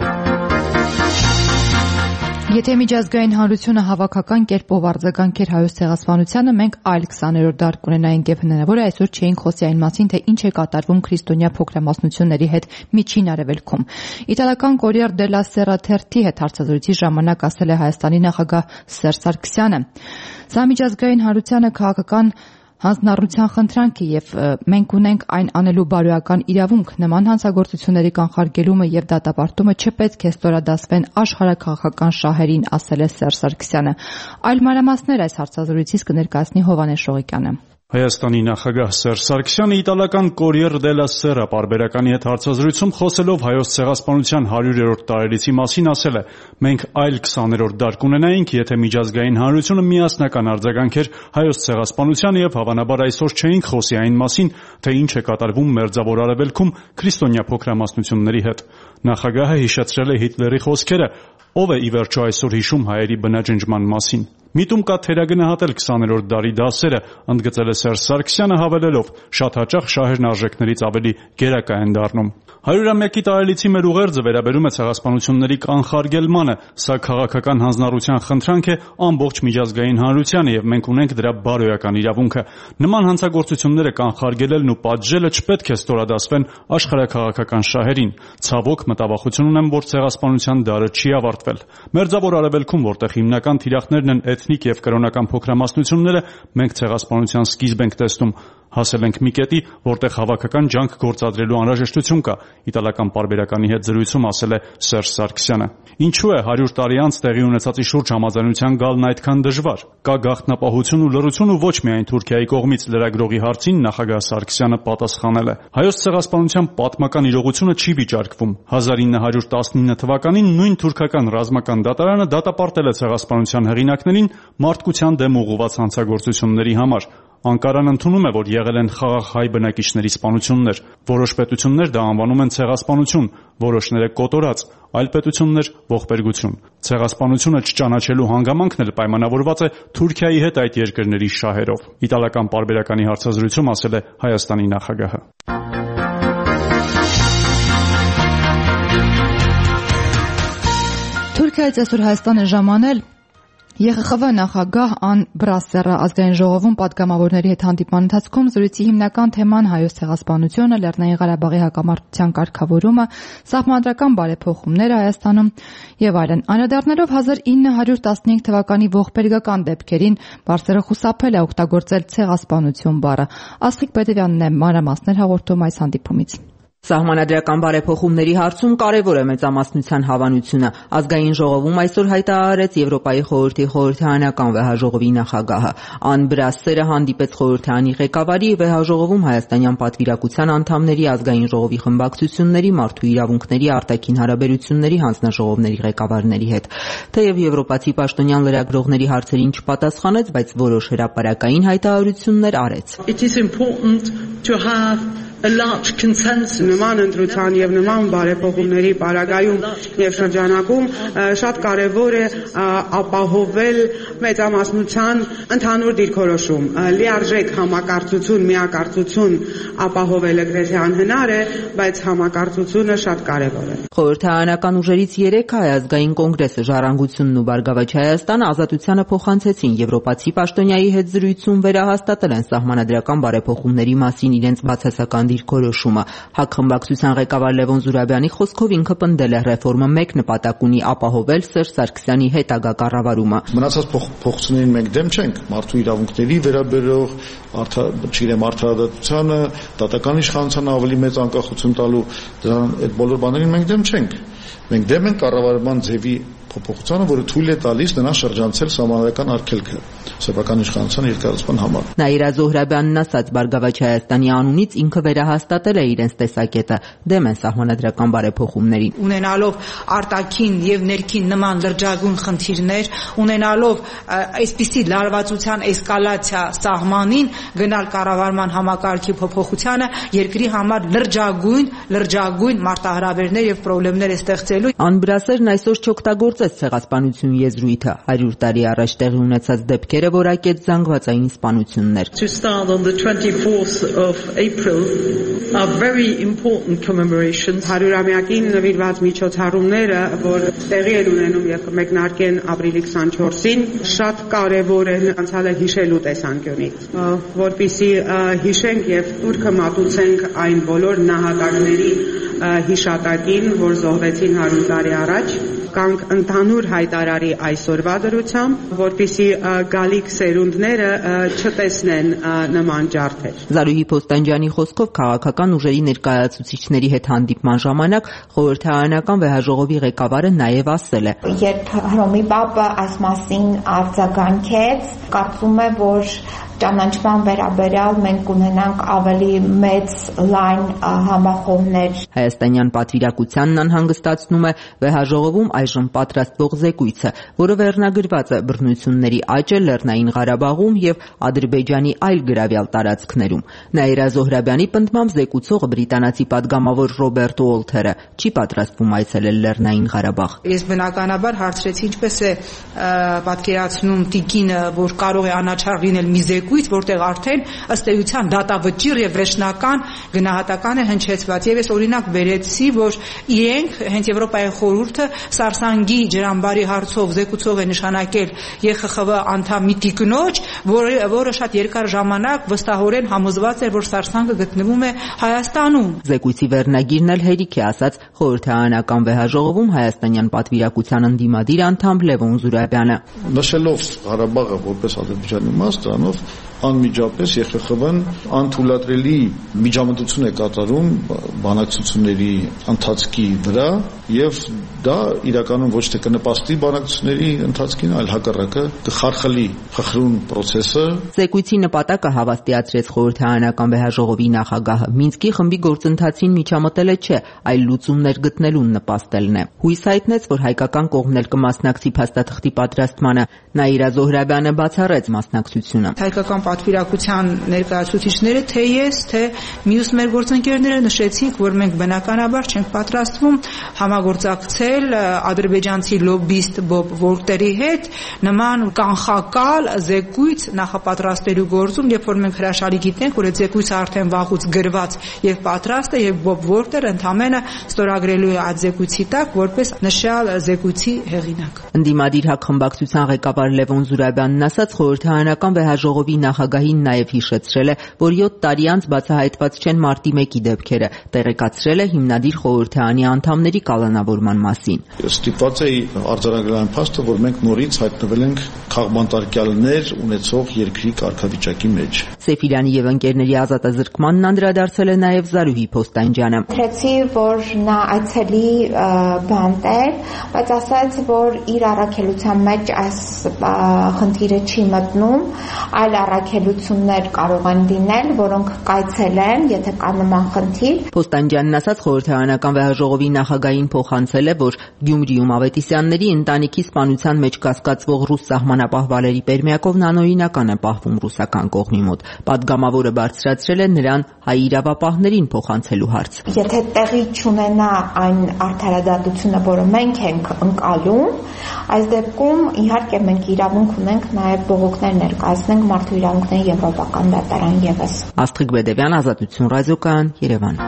Եթե միջազգային հանրությունը հավաքական կերպով արձագանքեր Հայոց ցեղասպանությանը, մենք այլ 20-րդ դար կունենայինք եւ հնարավոր է այսօր չէինք խոսի այն մասին, թե ինչ է կատարվում քրիստոնյա փոքրամասնությունների հետ Միջին Արևելքում։ Իտալական Corriere della Sera թերթի հետ հարցազրույցի ժամանակ ասել է Հայաստանի նախագահ Սերժ Սարգսյանը. «Սա միջազգային հանրությանը քաղաքական հանձնառության խնդրանքի եւ մենք ունենք այն անելու բարոյական իրավունք նման հանցագործությունների կանխարգելումը եւ դատապարտումը չպետք է ստորադասվեն աշխարհաքաղաքական շահերին, ասել է Սերժ Սարգսյանը։ Այլ մանրամասներ այս հարցազրույցից կներկայացնի Հովհաննես Շողիկյանը։ Հայաստանի նախագահ Սերժ Սարգսյանը իտալական Corriere della Sera պարբերականի հետ հարցազրույցում խոսելով հայոց ցեղասպանության 100-րդ տարելիցի մասին ասել է. «Մենք այլ 20-րդ դար կունենայինք, եթե միջազգային հանրությունը միասնական արձագանքեր հայոց ցեղասպանությանը եւ հավանաբար այսօր չէինք խոսի այն մասին, թե ինչ է կատարվում Մերձավոր Արևելքում քրիստոնյա փոքրամասնությունների հետ»։ Նախագահը հիշեցրել է Հիտլերի խոսքերը. «Ով է ի վերջո այսօր հիշում հայերի բնաջնջման մասին»։ Միտում կա թերագնահատել 20-րդ դարի դասերը, ընդգծել է Սերժ Սարգսյանը հավելելով. «Շատ հաճախ շահերն արժեքներից ավելի գերակա են դառնում»։ 100-ամյակի տարելիցի մեր ուղերձը վերաբերում է ցեղասպանությունների կանխարգելմանը, սա քաղաքական հանձնառության խնդրանք է ամբողջ միջազգային հանրությանը եւ մենք ունենք դրա բարոյական իրավունքը։ Նման հանցագործությունները կանխարգելելն ու պատժելը չպետք է ստորադասվեն աշխարհաքաղաքական շահերին։ Ցավոք, մտավախություն ունեմ, որ ցեղասպանության դարը չի ավարտվել։ Մերձավոր Արևելքում, որտեղ հիմնական թիրախներն են էթնիկ եւ կրոնական փոքրամասնությունները, մենք ցեղասպանության սկիզբ ենք տեսնում։ Հասել ենք մի կետի, որտեղ հավաքական ջանք գործադրելու անհրաժեշտություն կա, իտալական պարբերականի հետ զրույցում ասել է Սերժ Սարգսյանը։ Ինչու է 100 տարի անց տեղի ունեցածի շուրջ համաձայնության գալն այդքան դժվար։ Կա գաղտնապահություն ու լռություն ու ոչ միայն Թուրքիայի կողմից լրագրողի հարցին նախագահ Սարգսյանը պատասխանել է. «Հայոց ցեղասպանության պատմական իրողությունը չի վիճարկվում։ 1919 թվականին նույն թուրքական ռազմական դատարանը դատապարտել է ցեղասպանության հեղինակներին մարդկության դեմ ուղղված հանցագործությունների համար։ Անկարան ընդունում է, որ եղել են խաղաղ հայ բնակիչների սպանություններ։ Որոշ պետություններ դա անվանում են ցեղասպանություն, որոշները կոտորած, այլ պետություններ ողբերգություն։ Ցեղասպանությունը չճանաչելու հանգամանքն էլ պայմանավորված է Թուրքիայի հետ այդ երկրների շահերով»։ Իտալական պարբերականի հարցազրույցում ասել է Հայաստանի նախագահը։ Թուրքիայից այսօր Հայաստան է ժամանել ԵԽԽՎ նախագահ Ան Բրասերը ազգային ժողովում պատգամավորների հետ հանդիպման ընթացքում զրույցի հիմնական թեման հայոց ցեղասպանությունը, Լեռնային Ղարաբաղի հակամարտության կարգավորումը, սահմանադրական բարեփոխումները Հայաստանում եւ այլն։ Անդրադառնալով 1915 թվականի ողբերգական դեպքերին, Բրասերը խուսափել է օգտագործել ցեղասպանություն բառը։ Աստղիկ Պետևյանն է մանրամասներ հաղորդում այս հանդիպումից։ Սահմանադրական բարեփոխումների հարցում կարևոր է մեծամասնության հավանությունը։ Ազգային ժողովում այսօր հայտարարեց Եվրոպայի խորհրդի խորհրդարանական վեհաժողովի նախագահը։ Ան Բրասերը հանդիպեց խորհրդարանի ղեկավարի, վեհաժողովում հայաստանյան պատվիրակության անդամների, ազգային ժողովի խմբակցությունների, մարդու իրավունքների, արտաքին հարաբերությունների հանձնաժողովների ղեկավարների հետ։ Թեև եվրոպացի պաշտոնյան լրագրողների հարցերին չպատասխանեց, բայց որոշ հրապարակային հայտարարություններ արեց։ Նման ընտրության եւ նման բարեփոխումների պարագայում եւ շրջանակում շատ կարեւոր է ապահովել մեծամասնության ընդհանուր դիրքորոշում։ Լիարժեք համակարծություն, միակարծություն ապահովելը գրեթե անհնար է, բայց համակարծությունը շատ կարեւոր է։ Խորհրդարանական ուժերից 3 Հայ ազգային կոնգրեսը, Ժառանգությունն ու Բարգավաճ Հայաստանը ազատությանը փոխանցեցին եվրոպացի պաշտոնյայի հետ զրույցում վերահաստատել են սահմանադրական բարեփոխումների մասին իրենց բացասական դիրքորոշումը։ ՀԱԿ խմբակցության ղեկավար Լևոն Զուրաբյանի խոսքով ինքը պնդել է ռեֆորմը մեկ նպատակ ունի՝ ապահովել Սերժ Սարգսյանի հետագա կառավարումը։ Մնացած փոխություններին մենք դեմ չենք, մարդու իրավունքների վերաբերող, արդարադատությանը, դատական իշխանությանը ավելի մեծ անկախություն տալու այդ բոլոր բաներին մենք դեմ չենք։ Մենք դեմ ենք կառավարման ձևի փոփոխությանը, որը թույլ է տալիս նրան շրջանցել սահմանադրական արգելքը սեփական իշխանության երկարացման համար։ Նաիրա Զոհրաբյանն ասաց, Բարգավաճ Հայաստանի անունից ինքը վերահաստատել է իրենց տեսակետը, դեմ են սահմանադրական բարեփոխումներին։ Ունենալով արտաքին եւ ներքին նման լրջագույն խնդիրներ, ունենալով այսպիսի լարվածության էսկալացիա սահմանին, գնալ կառավարման համակարգի փոփոխությանը երկրի համար լրջագույն մարտահրավերներ եւ խնդիրներ է ստեղծելու։ Ան Բրասերն այսօր չօգտագործեց ցեղասպանություն եզրույթը։ 100 տարի առաջ տեղի ունեցած դեպքերը որակեց զանգվածային սպանություններ։ To start on the 24th of April are very important commemorations. 100-ամյակին նվիրված միջոցառումները, որ տեղի են ունենում եւ կմեկնարկեն ապրիլի 24-ին, շատ կարեւոր են անցյալը հիշելու տեսանկյունից, որպեսզի հիշենք եւ տուրքը մատուցենք այն բոլոր նահատակների հիշատակին, որ զոհվեցին 100 տարի առաջ։ կանք ընդհանուր հայտարարի այսօրվա դրությամբ, որպեսզի գալիք սերունդները չտեսնեն նման ջարդեր։ Զարուհի Փոստանջյանի խոսքով քաղաքական ուժերի ներկայացուցիչների հետ հանդիպման ժամանակ խորհրդարանական վեհաժողովի ղեկավարը նաև ասել է. Երբ Հռոմի Պապը այս մասին արձագանքեց, կարծում եմ, որ ճանաչման վերաբերյալ մենք կունենանք ավելի մեծ լայն համախոհներ։ Հայաստանյան պատվիրակությանն անհանգստացնում է վեհաժողովում այժմ պատրաստվող զեկույցը, որը վերնագրված է բռնությունների աճը Լեռնային Ղարաբաղում եւ Ադրբեջանի այլ գրավյալ տարածքներում։ Նաիրա Զոհրաբյանի պնդմամբ զեկուցողը բրիտանացի պատգամավոր Ռոբերտ Ուոլթերը չի պատրաստվում այցելել Լեռնային Ղարաբաղ։ Ես բնականաբար հարցրեցի ինչպես է պատկերացնում տիկինը, որ կարող է անաչառ լինել մի զեկույց, որտեղ արդեն ըստ էության դատավճիռ եւ վերջնական գնահատական է հնչեցված։ Եվ ես օրինակ բերեցի, որ իրենք հենց Եվրոպայի խորհուրդը Սարսանգի ջրամբարի հարցով զեկուցող է նշանակել ԵԽԽՎ անդամ մի տիկնոջ, որը շատ երկար ժամանակ վստահորեն համոզված էր, որ Սարսանգը գտնվում է Հայաստանում։ Զեկույցի վերնագիրն էլ հերիք է ասած խորհրդարանական վեհաժողովում հայաստանյան պատվիրակության ընդդիմադիր անդամ Լևոն Զուրաբյանը։ Նշելով Ղարաբաղը որպես Ադրբեջանի մաս, դրանով անմիջապես ԵԽԽՎ-ն անթույլատրելի միջամտություն է կատարում բանակցությունների ընթացքի վրա եւ դա իրականում ոչ թե կնպաստի բանակցությունների ընթացքին, այլ հակառակը կխարխլի խխրուն process-ը։ Զեկույցի նպատակը հավաստիացրեց խորհրդարանական վեհաժողովի նախագահը Մինսկի խմբի գործընթացին միջամտելը չէ, այլ լուծումներ գտնելուն նպաստելն է։ Հույս հայտնեց, որ հայկական կողմն էլ կմասնակցի փաստաթղթի պատրաստմանը։ Նաիրա Զոհրաբյանը բացառեց մասնակցությունը։ Հայկական պատվիրակության ներկայացուցիչները թե ես, թե մյուս մեր գործընկերները նշեցինք, որ մենք բնականաբար չենք պատրաստվում համագործակցել ադրբեջանցի լոբիստ Բոբ Վոլտերի հետ նման կանխակալ զեկույց նախապատրաստելու գործում, երբ որ մենք հրաշալի գիտենք, որ այդ զեկույցը արդեն վաղուց գրված եւ պատրաստ է եւ Բոբ Վոլտերը ընդամենը ստորագրելու է այդ զեկույցի տակ որպես նշյալ զեկույցի հեղինակ։ Ընդդիմադիր հակխմբակցության ղեկավար Լևոն Զուրաբյանն ասաց խորհրդարանական վեհաժողովի նախագահին նաև հիշեցրել է, որ 7 տարի անց բացահայտված չեն մարտի 1-ի դեպքերը, տեղեկացրել է հիմնադիր խորհրդարանի անդամների կալանավորման մասին։ Ստիպված էի արձանագրել այն փաստը, որ մենք նորից հայտնվել ենք քաղբանտարկյալներ ունեցող երկրի կարգավիճակի մեջ։ Սեֆիրյանի եւ ընկերների ազատազրկմանն անդրադարձել է նաև Զարուհի Փոստանջյանը։ Քրեցի, որ նա այցելի բանտեր, բայց ասաց, որ իր առաքելության մեջ այս խնդիրը չի մտնում, այլ առաքելություններ կարող են լինել, որոնք կայցելեն, եթե կա նման խնդիր։ Փոստանջյանն ասաց խորհրդարանական վեհաժողովի նախագահին փոխանցել է, որ Գյումրիում Ավետիսյանների ընտանիքի սպանության մեջ կասկածվող ռուս սահմանապահ Վալերի Պերմյակովն անօրինական է պահվում ռուսական կողմի մոտ։ Պատգամավորը բարձրացրել է նրան հայ իրավապահներին փոխանցելու հարց։ Եթե տեղի չունենա այն արդարադատությունը, որը մենք ենք ընկալում, այս դեպքում իհարկե մենք իրավունք ունենք նաև բողոքներ ներկայացնենք մարդու իրավունքների եվրոպական դատարան ևս։ Աստղիկ Բեդևյան, Ազատություն ռադիոկայան, Երևան։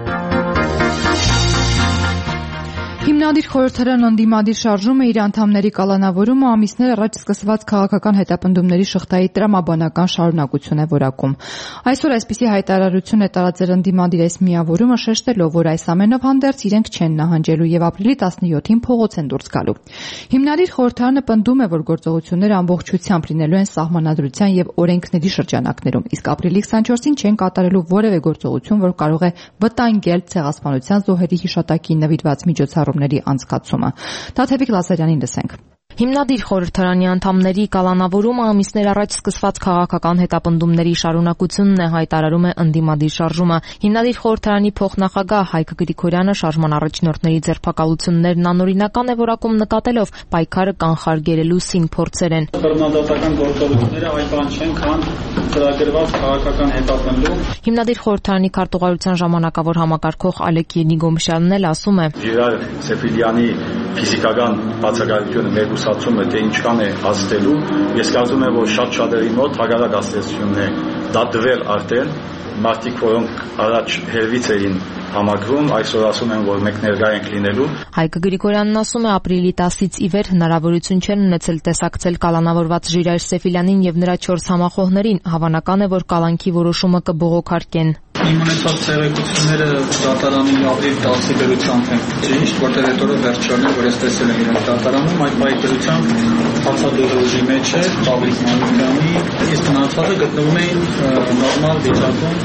Հիմնադիր խորհրդարան ընդդիմադիր շարժումը իր անդամների կալանավորումը ամիսներ առաջ սկսված քաղաքական հետապնդումների շղթայի տրամաբանական շարունակություն է որակում։ Այսօր այսպիսի հայտարարություն է տարածել ընդդիմադիր այս միավորումը, շեշտելով, որ այս ամենով հանդերձ իրենք չեն նահանջելու եւ ապրիլի 17-ին փողոց են դուրս գալու։ Հիմնադիր խորհրդարանը պնդում է, որ գործողությունները ամբողջությամբ լինելու են սահմանադրության եւ օրենքների շրջանակներում, իսկ ապրիլի 24-ին չեն կատարելու որևէ գործողություն, որ կարող է վտանգել ցեղասպանության զոհերի հիշատակին նվիրված միջոցառումների անցկացումը։ Տաթևիկ Լազարյանին լսենք։ Հիմնադիր խորհրդարանի անդամների կալանավորումը ամիսներ առաջ սկսված քաղաքական հետապնդումների շարունակությունն է, հայտարարում է ընդդիմադիր շարժումը։ Հիմնադիր խորհրդարանի փոխնախագահ Հայկ Գրիգորյանը շարժման առաջնորդների ձերբակալություններն անօրինական է որակում, նկատելով պայքարը կանխարգելելու սին փորձեր են։ Բռնադատական գործողությունները այլ բան չեն, քան ծրագրված քաղաքական հետապնդում։ Հիմնադիր խորհրդարանի քարտուղարության ժամանակավոր համակարգող Ալեկ Նիգոմշյանն էլ ասում է. Ժիրար Սեֆիլյանի ֆիզիկական բացակայությունը մեկուսացումը թե ինչքան է հասնելու, ես կարծում եմ, որ շատ-շատերի մոտ հակառակ աստեցությունն է դատվել արդեն, մարդիկ, որոնք առաջ հերվից էին համակրում, այսօր ասում են, որ մենք ներկա ենք լինելու։ Հայկ Գրիգորյանն ասում է, ապրիլի 10-ից ի վեր հնարավորություն չեն ունեցել տեսակցել կալանավորված Ժիրայր Սեֆիլյանին եւ նրա 4 համախոհներին, հավանական է, որ կալանքի որոշումը կբողոքարկեն։ Իմ ունեցած տեղեկությունները դատարանի ապրիլ 10-ի դրությամբ են ճիշտ, որտեղ այդ օրը վերջանում, որ ես տեսել եմ իրենք դատարանում, այդ պահի դրությամբ հացադուժի մեջ է Պավլիկ Մանուկյանի, իսկ մնացածը գտնվում էին նորմալ վիճակում։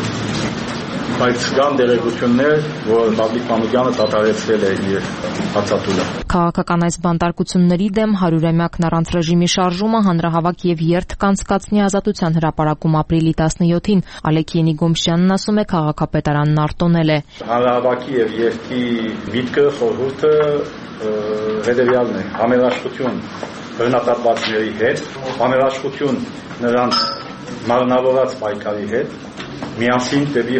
Բայց կան դերեկություններ, որ Պավլիկ Մանուկյանը դադարեցրել է իր հացադուլը։ Քաղաքական այս բանտարկությունների դեմ 100-ամյակն առանց ռեժիմի շարժումը հանրահավաք եւ երթ կանցկացնի Ազատության հրապարակում ապրիլի 17-ին Ալեքսій Ենիգոմշյանն ասում է քաղաքապետարանն արտոնել է։ Հանրահավաքի եւ երթի միտքը խորհուրդը հետեւյալն է. համերաշխություն բռնատապվածների հետ, համերաշխություն նրանց մարմնավորած պայքարի հետ, միասին դեպի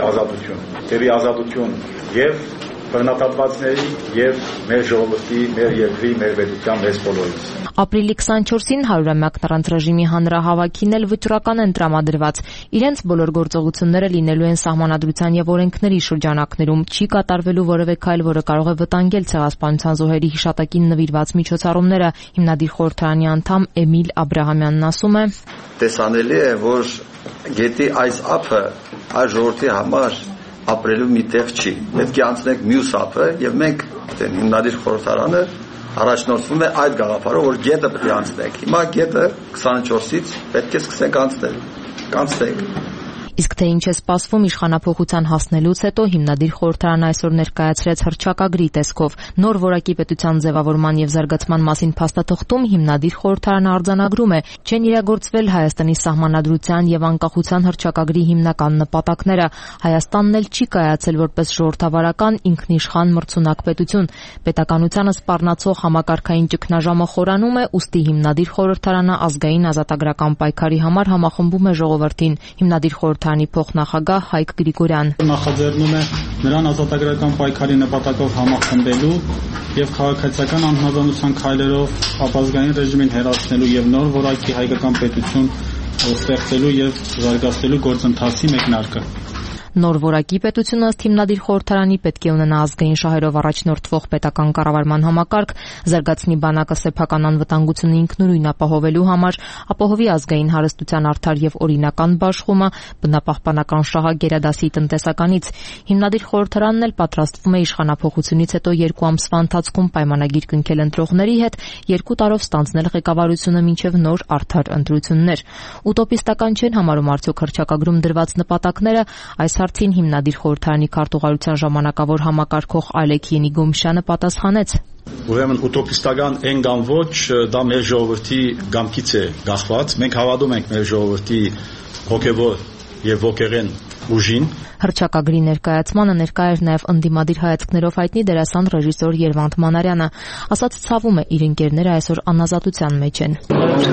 ազատություն եւ բռնատապվածների եւ մեր ժողովրդի, մեր երկրի, մեր պետության, մեզ բոլորիս։ Ապրիլի 24-ին 100-ամյակն առանց ռեժիմի հանրահավաքին էլ վճռական են տրամադրված։ Իրենց բոլոր գործողությունները լինելու են սահմանադրության եւ օրենքների շրջանակներում, չի կատարվելու որևէ քայլ, որը կարող է վտանգել ցեղասպանության զոհերի հիշատակին նվիրված միջոցառումները։ Հիմնադիր խորհրդարանի անդամ Էմիլ Աբրահամյանն ասում է. Տեսանելի է, որ գետի այս ափը այս ժողովրդի համար ապրելու մի տեղ չի։ Պետք է անցնենք մյուս ափը եւ մենք հիմնադիր խորհրդարանը առաջնորդվում է այդ գաղափարով, որ գետը պետք է անցնենք։ Հիմա գետը 24-ից պետք է սկսենք անցնել։ Կանցնենք։ Իսկ թե ինչ է սպասվում իշխանափոխության հասնելուց հետո հիմնադիր խորհրդարանը այսօր ներկայացրեց հռչակագրի տեսքով նոր որակի պետության ձևավորման եւ զարգացման մասին փաստաթղթում հիմնադիր խորհրդարանը արձանագրում է չեն իրագործվել Հայաստանի սահմանադրության եւ անկախության հռչակագրի հիմնական նպատակները Հայաստանն էլ չի կայացել որպես ժողովրդավարական ինքնիշխան մրցունակ պետություն պետականությանը սպառնացող համակարգային ճգնաժամը խորանում է ուստի հիմնադիր խորհրդարանը ազգային ազատագրական պայքարի համար համախմբում է ժողովրդին հիմնադիր խորհրդարանի փոխնախագահ Հայկ Գրիգորյան նախաձեռնում է նրան ազատագրական պայքարի նպատակով համախմբելու եւ քաղաքացիական անհնազանդության քայլերով ապազգային ռեժիմին հերացնելու եւ նոր որակի հայկական պետություն ստեղծելու եւ զարգացնելու գործընթացի մեկնարկը Նոր որակի պետությունը ըստ հիմնադիր խորհրդարանի պետք է ունենա ազգային շահերով առաջնորդվող պետական կառավարման համակարգ, զարգացնի բանակը սեփական անվտանգությունը ինքնուրույն ապահովելու համար, ապահովի ազգային հարստության արդար եւ օրինական բաշխումը, բնապահպանական շահը գերադասի տնտեսականից։ Հիմնադիր խորհրդարանն էլ պատրաստվում է իշխանափոխությունից հետո 2 ամսվա ընթացքում պայմանագիր կնքել ընտրողների հետ, 2 տարով ստանձնել ղեկավարությունը մինչև նոր արդար ընտրություններ։ Ուտոպիստական չեն համարում արդյոք հռչակագրում դրված նպատակները, այս հարցին հիմնադիր խորհրդարանի քարտուղարության ժամանակավոր համակարգող Ալեքսій Ենիգոմշյանը պատասխանեց. Ուրեմն ուտոպիստական են կամ ոչ, դա մեր ժողովրդի գամքից է գախված։ Մենք հավատում ենք մեր ժողովրդի հոգևոր եւ ոգեղեն ուժին։ Հռչակագրի ներկայացմանը ներկա էր նաև ընդդիմադիր հայացքներով հայտնի դերասան ռեժիսոր Երվանդ Մանարյանը, ասաց ցավում է իր ընկերները այսօր անազատության մեջ են։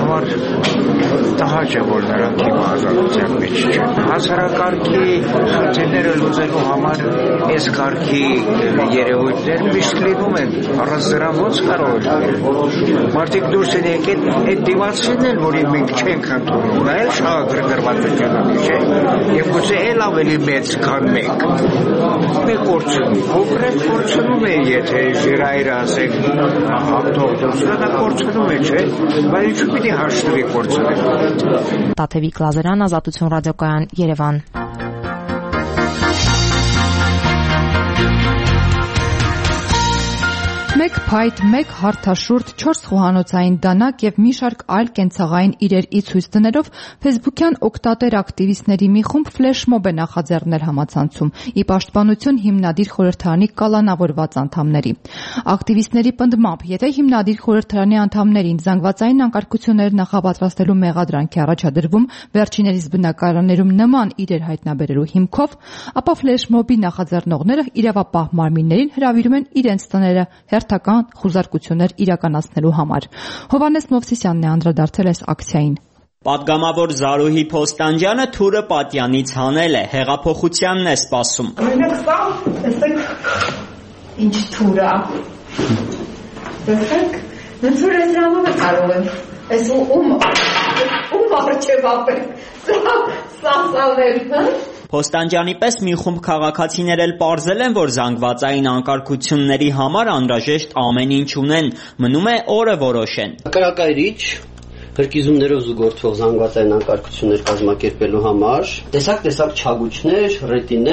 Տհաճ է, որ նրանք հիմա ազատության մեջ չեն։ Հասարակարգի խնդիրները լուծելու համար այս կարգի երևույթներ միշտ լինում են, առանց դրա ոնց կարող է։ Մարդիկ դուրս են եկել, այդ դիմացին են, որին մենք չենք ընդունում, նա էլ շահագրգռվածության մեջ է, եւ գուցե էլ ավելի մեծ քան մենք։ Մենք կորցնում, կոնկրետ կորցնում է, եթե ժիրայրը ասենք հաղթող դուրսը, դա կորցնում է, չէ՞, բայց ինչու պիտի հաշտվի կորցնել։ Տաթևիկ Լազարյան, Ազատություն ռադիոկայան, Երևան։ Մեկ փայտ, մեկ հարթաշուրթ, 4 խոհանոցային դանակ եւ մի շարք այլ կենցաղային իրեր ի ցույց դնելով Facebook-յան օգտատեր ակտիվիստների մի խումբ ֆլեշմոբ է նախաձեռնել համացանցում՝ ի պաշտպանություն հիմնադիր խորհրդարանի կալանավորված անդամների։ Ակտիվիստների պնդմամբ, եթե հիմնադիր խորհրդարանի անդամներին զանգվածային անկարգություններ նախապատրաստելու մեղադրանք է առաջադրվում վերջիներիս բնակարաններում նման իրեր հայտնաբերելու հիմքով, ապա ֆլեշմոբի նախաձեռնողները իրավապահ մարմիններին հրավիրում են իրենց տները հերթական խուզարկություններ իրականացնելու համար։ Հովհաննես Մովսիսյանն է անդրադարձել այս ակցիային։ Պատգամավոր Զարուհի Փոստանջյանը թուրը պատյանից հանել է, հեղափոխությանն է սպասում։ Մենակ սա, տեսեք, ինչ թուր է։ Տեսեք, նենց որ ես ժամով է կարող եմ, ես ում արջև ապել, սասալերն է։ Փոստանջյանի պես մի խումբ քաղաքացիներ էլ պարզել են, որ զանգվածային անկարգությունների համար անհրաժեշտ ամեն ինչ ունեն, մնում է օրը որոշեն։ Կրակայրիչ, Փրկիզումներով զուգորդվող զանգվածային անկարգություններ կազմակերպելու համար, տեսակ չագուճներ, ռետինե,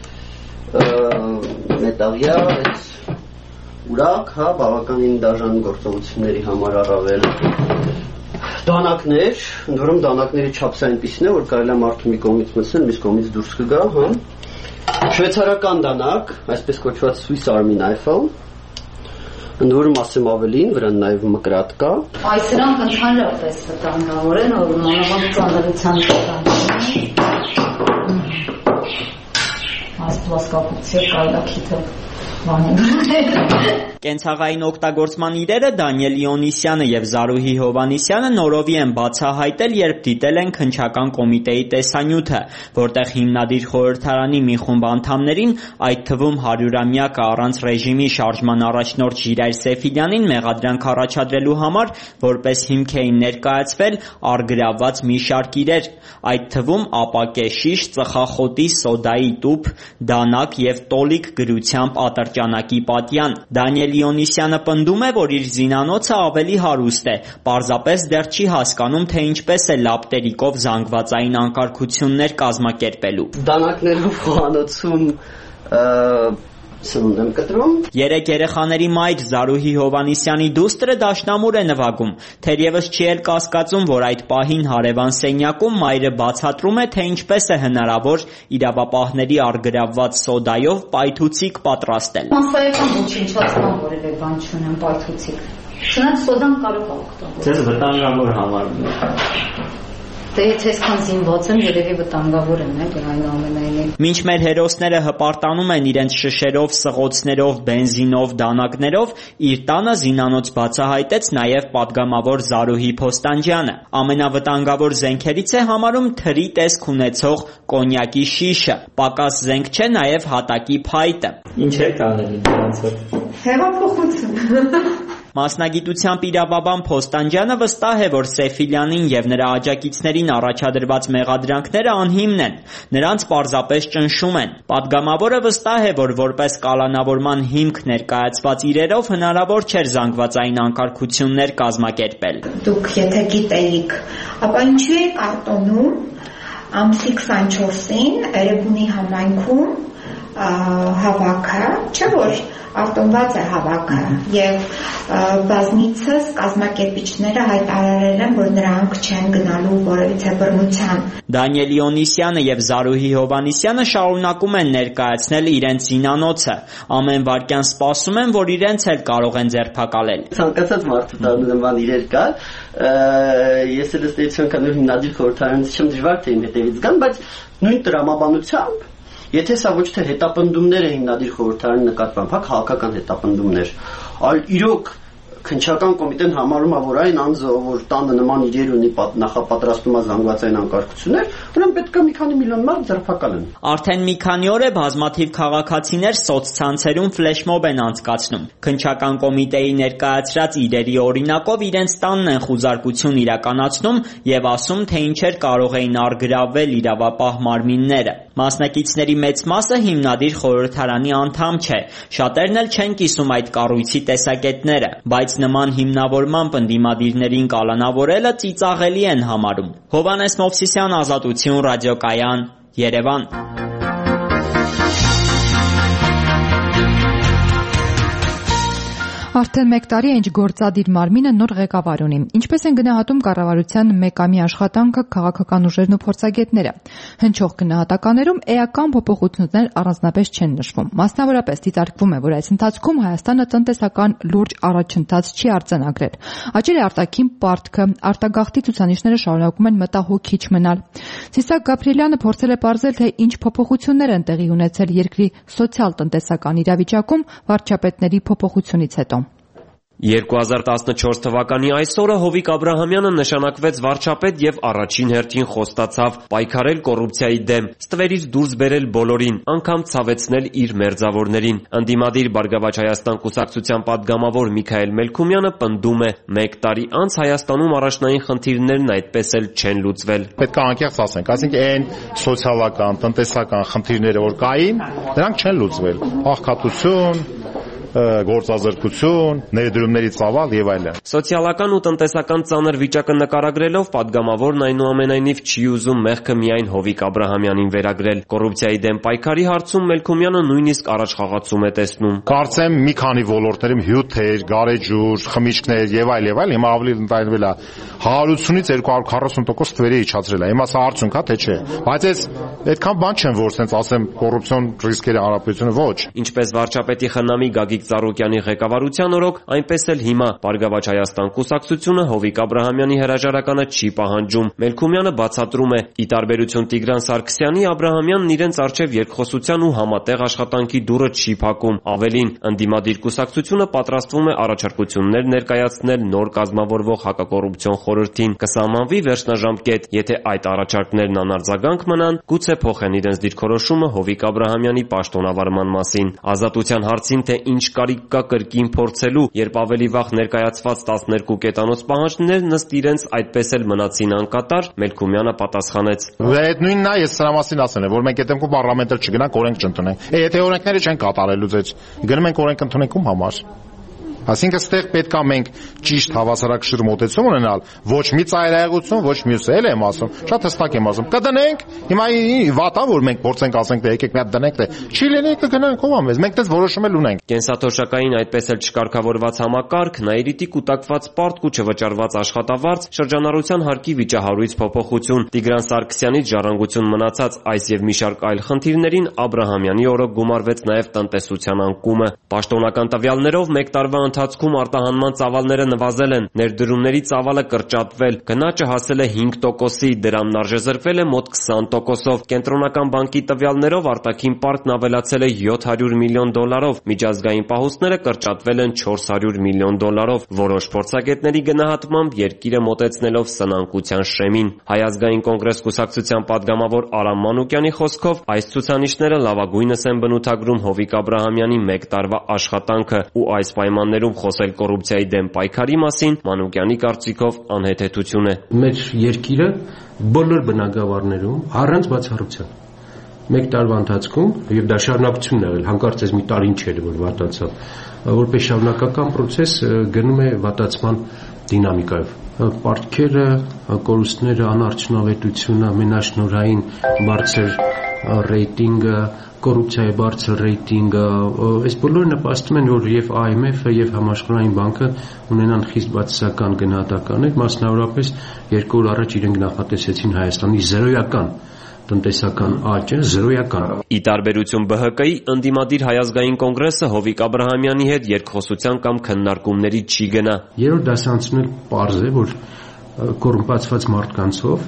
մետաղյա, ուրակ, բավականին դաժան գործողությունների համար առավել դանակներ, ընդ որում դանակների չափսը այնպիսին է, որ կարելի է մարդու մի կողմից մտցնել, մյուս կողմից դուրս կգա, շվեյցարական դանակ, այսպես կոչված Swiss Army Rifle, ընդ որում ասեմ ավելին, վրան նաև մկրատ կա։ Այս սրանք ընդհանրապես վտանգավոր են, որ մանավանդ ծանրության Աստվածկապուցի կայլակիթը Կենցաղային օգտագործման իրերը Դանիել Իոնիսյանը եւ Զարուհի Հովանիսյանը նորովի են բացահայտել, երբ դիտել են քննչական կոմիտեի տեսանյութը, որտեղ հիմնադիր խորհրդարանի մի խումբ անդամներին, այդ թվում 100-ամյակը առանց ռեժիմի շարժման առաջնորդ Ժիրայր Սեֆիլյանին մեղադրանք առաջադրելու համար, որպես հիմք էին ներկայացվել առգրավված մի շարք իրեր, այդ թվում ապակե շիշ, ծխախոտի, սոդայի տուփ, դանակ եւ տոլիկ գրությամբ ատրճանակի պատյան։ Դանիել Իոնիսյանը պնդում է, որ իր զինանոցը ավելի հարուստ է, պարզապես դեռ չի հասկանում, թե ինչպես է լապտերիկով զանգվածային անկարգություններ կազմակերպելու։ Դանակներով խոհանոցում սնունդ եմ կտրում։ 3 երեխաների մայր Զարուհի Հովանիսյանի դուստրը դաշնամուր է նվագում, թերևս չի էլ կասկածում, որ այդ պահին հարևան սենյակում մայրը բացատրում է, թե ինչպես է հնարավոր իրավապահների առգրավված սոդայով պայթուցիկ պատրաստել։ Մասսայական ոչնչացման որևէ բան չունեմ պայթուցիկ։ Չնայած սոդան կարող է օգտագործել։ Ձեզ վտանգավոր համարում եք։ Դե եթե այսքան զինված եմ, երևի վտանգավոր եմ, այնուամենայնիվ։ Մինչ մեր հերոսները հպարտանում են իրենց շշերով, սղոցներով, բենզինով, դանակներով, իր տանը զինանոց բացահայտեց նաև պատգամավոր Զարուհի Փոստանջյանը։ Ամենավտանգավոր զենքերից է համարում թրի տեսք ունեցող կոնյակի շիշը։ Պակաս զենք չէ նաև հատակի փայտը։ Ինչ է կանել դրանց հետ։ Հեղափոխություն։ Մասնագիտությամբ իրավաբան Փոստանջյանը վստահ է, որ Սեֆիլյանին եւ նրա աջակիցներին առաջադրված մեղադրանքները անհիմն են, նրանց պարզապես ճնշում են։ Պատգամավորը վստահ է, որ որպես կալանավորման հիմք ներկայացված իրերով հնարավոր չէր զանգվածային անկարգություններ կազմակերպել։ Դուք եթե գիտեիք, ապա ինչու եք արտոնում ամսի 24-ին Էրեբունի համայնքում հավաքը, չէ՞ որ արտոնված է հավաքը եւ բազմիցս կազմակերպիչները հայտարարել են, որ նրանք չեն գնալու որևիցե բռնության։ Դանիել Իոնիսյանը եւ Զարուհի Հովանիսյանը շարունակում են ներկայացնել իրենց զինանոցը։ Ամեն վայրկյան սպասում են, որ իրենց էլ կարող են ձերբակալել։ Ցանկացած մարդու դառնալու իրեր կա։ Ես էլ ստեցի կանոն հիմնադիր խորհրդարանից չեմ դժվար թե իմ հետևից գան, բայց նույն տրամաբանությամբ եթե սա ոչ թե հետապնդումներ է հիմնադիր խորհրդարանի նկատմամբ, քաղաքական հետապնդումներ, այլ իրոք քննչական կոմիտեն համարում է, որ այն անձը, որ տանը նման իրեր ունի նախապատրաստում է զանգվածային անկարգություններ, ուրեմն պետք է մի քանի միլիոն մարդ ձերբակալեն։ Արդեն մի քանի օր է բազմաթիվ քաղաքացիներ սոցցանցերում ֆլեշմոբ են անցկացնում։ Քննչական կոմիտեի ներկայացրած իրերի օրինակով իրենց տանն են խուզարկություն իրականացնում եւ ասում, թե ինչեր կարող էին առգրավվել իրավապահ մարմինները։ Մասնակիցների մեծ մասը հիմնադիր խորհրդարանի անդամ չէ, շատերն էլ չեն կիսում այդ կառույցի տեսակետները, բայց նման հիմնավորմամբ ընդդիմադիրներին կալանավորելը ծիծաղելի են համարում։ Հովհաննես Մովսիսյան, Ազատություն, ռադիոկայան, Երևան։ Արդեն 1 տարի է ինչ գործադիր մարմինը նոր ղեկավար ունի։ Ինչպես են գնահատում կառավարության մեկամյա աշխատանքը քաղաքական ուժերն ու փորձագետները։ Հնչող գնահատականներում էական փոփոխություններ առանձնապես չեն նշվում։ Մասնավորապես դիտարկվում է, որ այս ընթացքում Հայաստանը տնտեսական լուրջ առաջընթաց չի արձանագրել։ Աճել է արտաքին պարտքը, արտագաղթի ցուցանիշները շարունակում են մտահոգիչ մնալ։ Ցիսակ Գաբրիելյանը փորձել է պարզել, թե ինչ փոփոխություններ են տեղի ունեցել երկրի սոցիալ-տնտեսական իրավիճակում վարչապետների փոփոխությունից հետո։ 2014 թվականի այսօրը Հովիկ Աբրահամյանը նշանակվեց վարչապետ եւ առաջին հերթին խոստացավ պայքարել կոռուպցիայի դեմ, ստվերից դուրս բերել բոլորին, անգամ ցավեցնել իր մերձավորներին։ Ընդդիմադիր Բարգավաճ Հայաստան կուսակցության պատգամավոր Միքայել Մելքումյանը պնդում է, 1 տարի անց Հայաստանում առաջնային խնդիրներն այդպես էլ չեն լուծվել։ Պետք է անկեղծ ասենք, այսինքն այն սոցիալական, տնտեսական խնդիրները, որ կային, նրանք չեն լուծվել։ Աղքատություն, գործազրկություն, ներդրումների ծավալ եւ այլն։ Սոցիալական ու տնտեսական ծանր վիճակը նկարագրելով պատգամավորն այնուամենայնիվ չի ուզում մեղքը միայն Հովիկ Աբրահամյանին վերագրել։ Կոռուպցիայի դեմ պայքարի հարցում Մելքումյանը նույնիսկ առաջխաղացում է տեսնում։ Կարծեմ մի քանի ոլորտներում հյութեր, գարեջուր, խմիչքներ եւ այլ հիմա ավելի ընդայնվել է 180-ից 240% թվերի իջացրել է։ Հիմա սա արդյունք է թե չէ։ Բայց այս այդքան բան չեմ, որ sense ասեմ կոռուպցիոն ռիսկերի հարաբերությունը ոչ։ Ինչպես վարչապետի խնամի Գագիկ Ծառուկյանի ղեկավարության օրոք, այնպես էլ հիմա Բարգավաճ Հայաստան կուսակցությունը Հովիկ Աբրահամյանի հրաժարականը չի պահանջում։ Մելքումյանը բացատրում է՝ ի տարբերություն Տիգրան Սարգսյանի, Աբրահամյանն իրենց առջև երկխոսության ու համատեղ աշխատանքի դուռը չի փակում։ Ավելին, ընդդիմադիր կուսակցությունը պատրաստվում է առաջարկություններ ներկայացնել նոր կազմավորվող հակակոռուպցիոն խորհրդին։ Կսահմանվի վերջնաժամկետ, եթե այդ առաջարկներն անարձագանք մնան, գուցե փոխեն իրենց դիրքորոշումը Հովիկ Աբրահամյանի պաշտոնավարման մասին։ Ազատության հարցին, թե ինչ կարիք կա կրկին փորձելու, երբ ավելի վաղ ներկայացված 12 կետանոց պահանջներն ըստ իրենց այդպես էլ մնացին անկատար, Մելքումյանը պատասխանեց. Այդ նույնն է, ես սրա մասին ասել եմ, որ մենք այդ դեպքում պարլամենտը չգնանք, օրենք չընդունենք։ Եթե օրենքները չեն կատարելուց այդ գնում ենք օրենք ընդունենք ում համար։ Այսինքն ստեղ պետք է մենք ճիշտ հավասարակշիռ մոտեցում ունենալ, ոչ մի ծայրահեղություն, ոչ մյուսը, էլ եմ ասում, շատ հստակ եմ ասում, կդնենք, հիմա վատ է, որ մենք փորձենք ասենք, թե եկեք մի հատ դնենք, թե չի լինի, կգնանք, ով է մեզ, մենք դες որոշում էլ ունենք։ Կենսաթոշակային այդպես էլ չկարգավորված համակարգ, նայիրիտի կուտակված պարտք ու չվճարված աշխատավարձ, շրջանառության հարկի վիճահարույց փոփոխություն, Տիգրան Սարգսյանից ժառանգություն մնացած այս եւ մի շարք այլ խնդիրներին Աբրահամյանի օրոք գումարվեց նաեւ տնտեսության անկումը։ Պաշտոնական տվյալներով մեկ տարվա ընթացքում արտահանման ծավալները նվազել են, ներդրումների ծավալը կրճատվել, գնաճը հասել է 5%-ի, դրամն արժեզրկվել է մոտ 20%-ով։ Կենտրոնական բանկի տվյալներով արտաքին պարտքն ավելացել է $700 միլիոն, միջազգային պահուստները կրճատվել են $400 միլիոն։ Որոշ փորձագետների գնահատմամբ երկիրը մոտեցնելով սնանկության շեմին։ Հայ ազգային կոնգրես կուսակցության պատգամավոր Արամ Մանուկյանի խոսքով այս ցուցանիշները լավագույնս են բնութագրում Հովիկ Աբրահամյանի մեկ տարվա աշխատանքը ու այս պայմաններում խոսել կոռուպցիայի դեմ պայքարի մասին Մանուկյանի կարծիքով անհեթեթություն է։ Մեր երկիրը բոլոր բնագավառներում առանց բացառության մեկ տարվա ընթացքում եւ դա շարունակությունն է եղել, հանկարծ այս մի տարին չէր որ վատացավ, որպես շարունակական process գնում է վատացման դինամիկայով։ Պարտքերը, կորուստները, անարդյունավետությունը, մենաշնորհային բարձր ռեյտինգը, կոռուպցիայի բարձր ռեյտինգը, այս բոլորը նպաստում են, որ եւ IMF-ը եւ Համաշխարհային բանկը ունենան խիստ բացասական գնահատականներ, մասնավորապես 2 օր առաջ իրենք նախատեսեցին Հայաստանի զրոյական տնտեսական աճը, զրոյական։ Ի տարբերություն ԲՀԿ-ի, ընդդիմադիր Հայ ազգային կոնգրեսը Հովիկ Աբրահամյանի հետ երկխոսության կամ քննարկումների չի գնա։ Երրորդ դասանցում էլ պարզ է, որ կոռումպացված մարդկանցով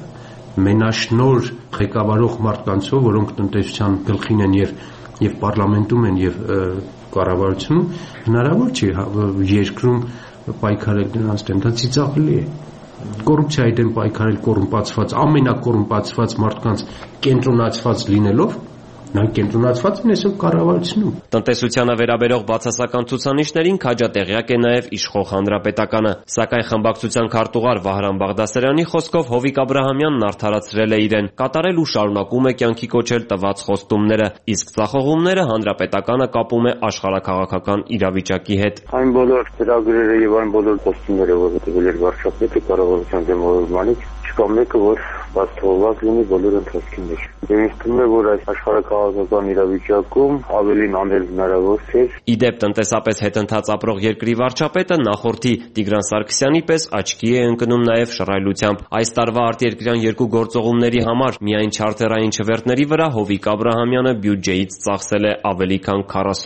մենաշնոր ղեկավարող մարդկանցով, որոնք տնտեսության գլխին են եւ պարլամենտում են եւ կառավարությունում, հնարավոր չի երկրում պայքարել դրանց դեմ, դա ծիծաղելի է։ Կոռուպցիայի դեմ պայքարել կոռումպացված, ամենակոռումպացված մարդկանց կենտրոնացված լինելով, նրանք կենտրոնացված են այսօր կառավարությունում։ Տնտեսությանը վերաբերող բացասական ցուցանիշներին քաջատեղյակ է նաև իշխող հանրապետականը, սակայն խմբակցության քարտուղար Վահրամ Բաղդասարյանի խոսքով Հովիկ Աբրահամյանն արդարացրել է իրեն, կատարել ու շարունակում է կյանքի կոչել տված խոստումները, իսկ ծախողումները հանրապետականը կապում է աշխարհաքաղաքական իրավիճակի հետ։ Այն բոլոր ծրագրերը եւ այն բոլոր խոստումները, որ տվել էր վարչապետը կառավարության դեմ օրոմանից, չկա մեկը, որ բացթողված լինի բոլոր ընթացքի մեջ։ Ինձ թվում է, որ այս աշխարհաքաղաքական իրավիճակում ավելին անել հնարավոր չէ։ Իդեպ տնտեսապես հետընթաց ապրող երկրի վարչապետը նախորդի Տիգրան Սարգսյանի պես աչքի է ընկնում նաև շռայլությամբ։ Այս տարվա արտերկրյան երկու գործողումների համար միայն չարտերային չվերթների վրա Հովիկ Աբրահամյանը բյուջեից ծախսել է ավելի քան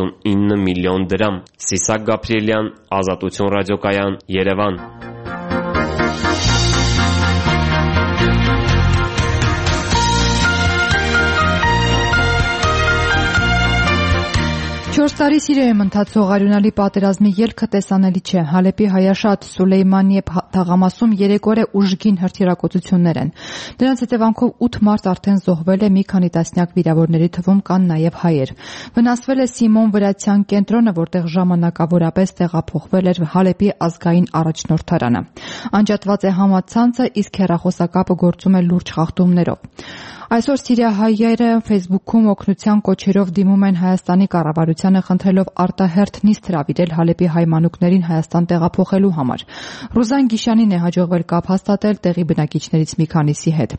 49 միլիոն դրամ։ Սիսակ Գաբրիելյան, Ազատություն ռադիոկայան, Երևան։ 4 տարի Սիրիայում ընթացող արյունալի պատերազմի ելքը տեսանելի չէ։ Հալեպի Հայաշատ, Սուլեյմանիե թաղամասում 3 օր է ուժգին հրթիռակոծություններ են։ Դրանց հետևանքով 8 մարդ արդեն զոհվել է, մի քանի տասնյակ վիրավորների թվում կան նաև հայեր։ Վնասվել է Սիմոն Վրացյան կենտրոնը, որտեղ ժամանակավորապես տեղափոխվել էր Հալեպի ազգային առաջնորդարանը։ Անջատված է համացանցը, իսկ հեռախոսակապը գործում է լուրջ խախտումներով։ Այսօր սիրիահայերը Facebook-ում օգնության կոչերով դիմում են Հայաստանի կառավարությանը, խնդրելով արտահերթ նիստ հրավիրել Հալեպի հայ մանուկներին Հայաստան տեղափոխելու համար։ Ռուզան Գիշանին է հաջողվել կապ հաստատել տեղի բնակիչներից մի քանիսի հետ։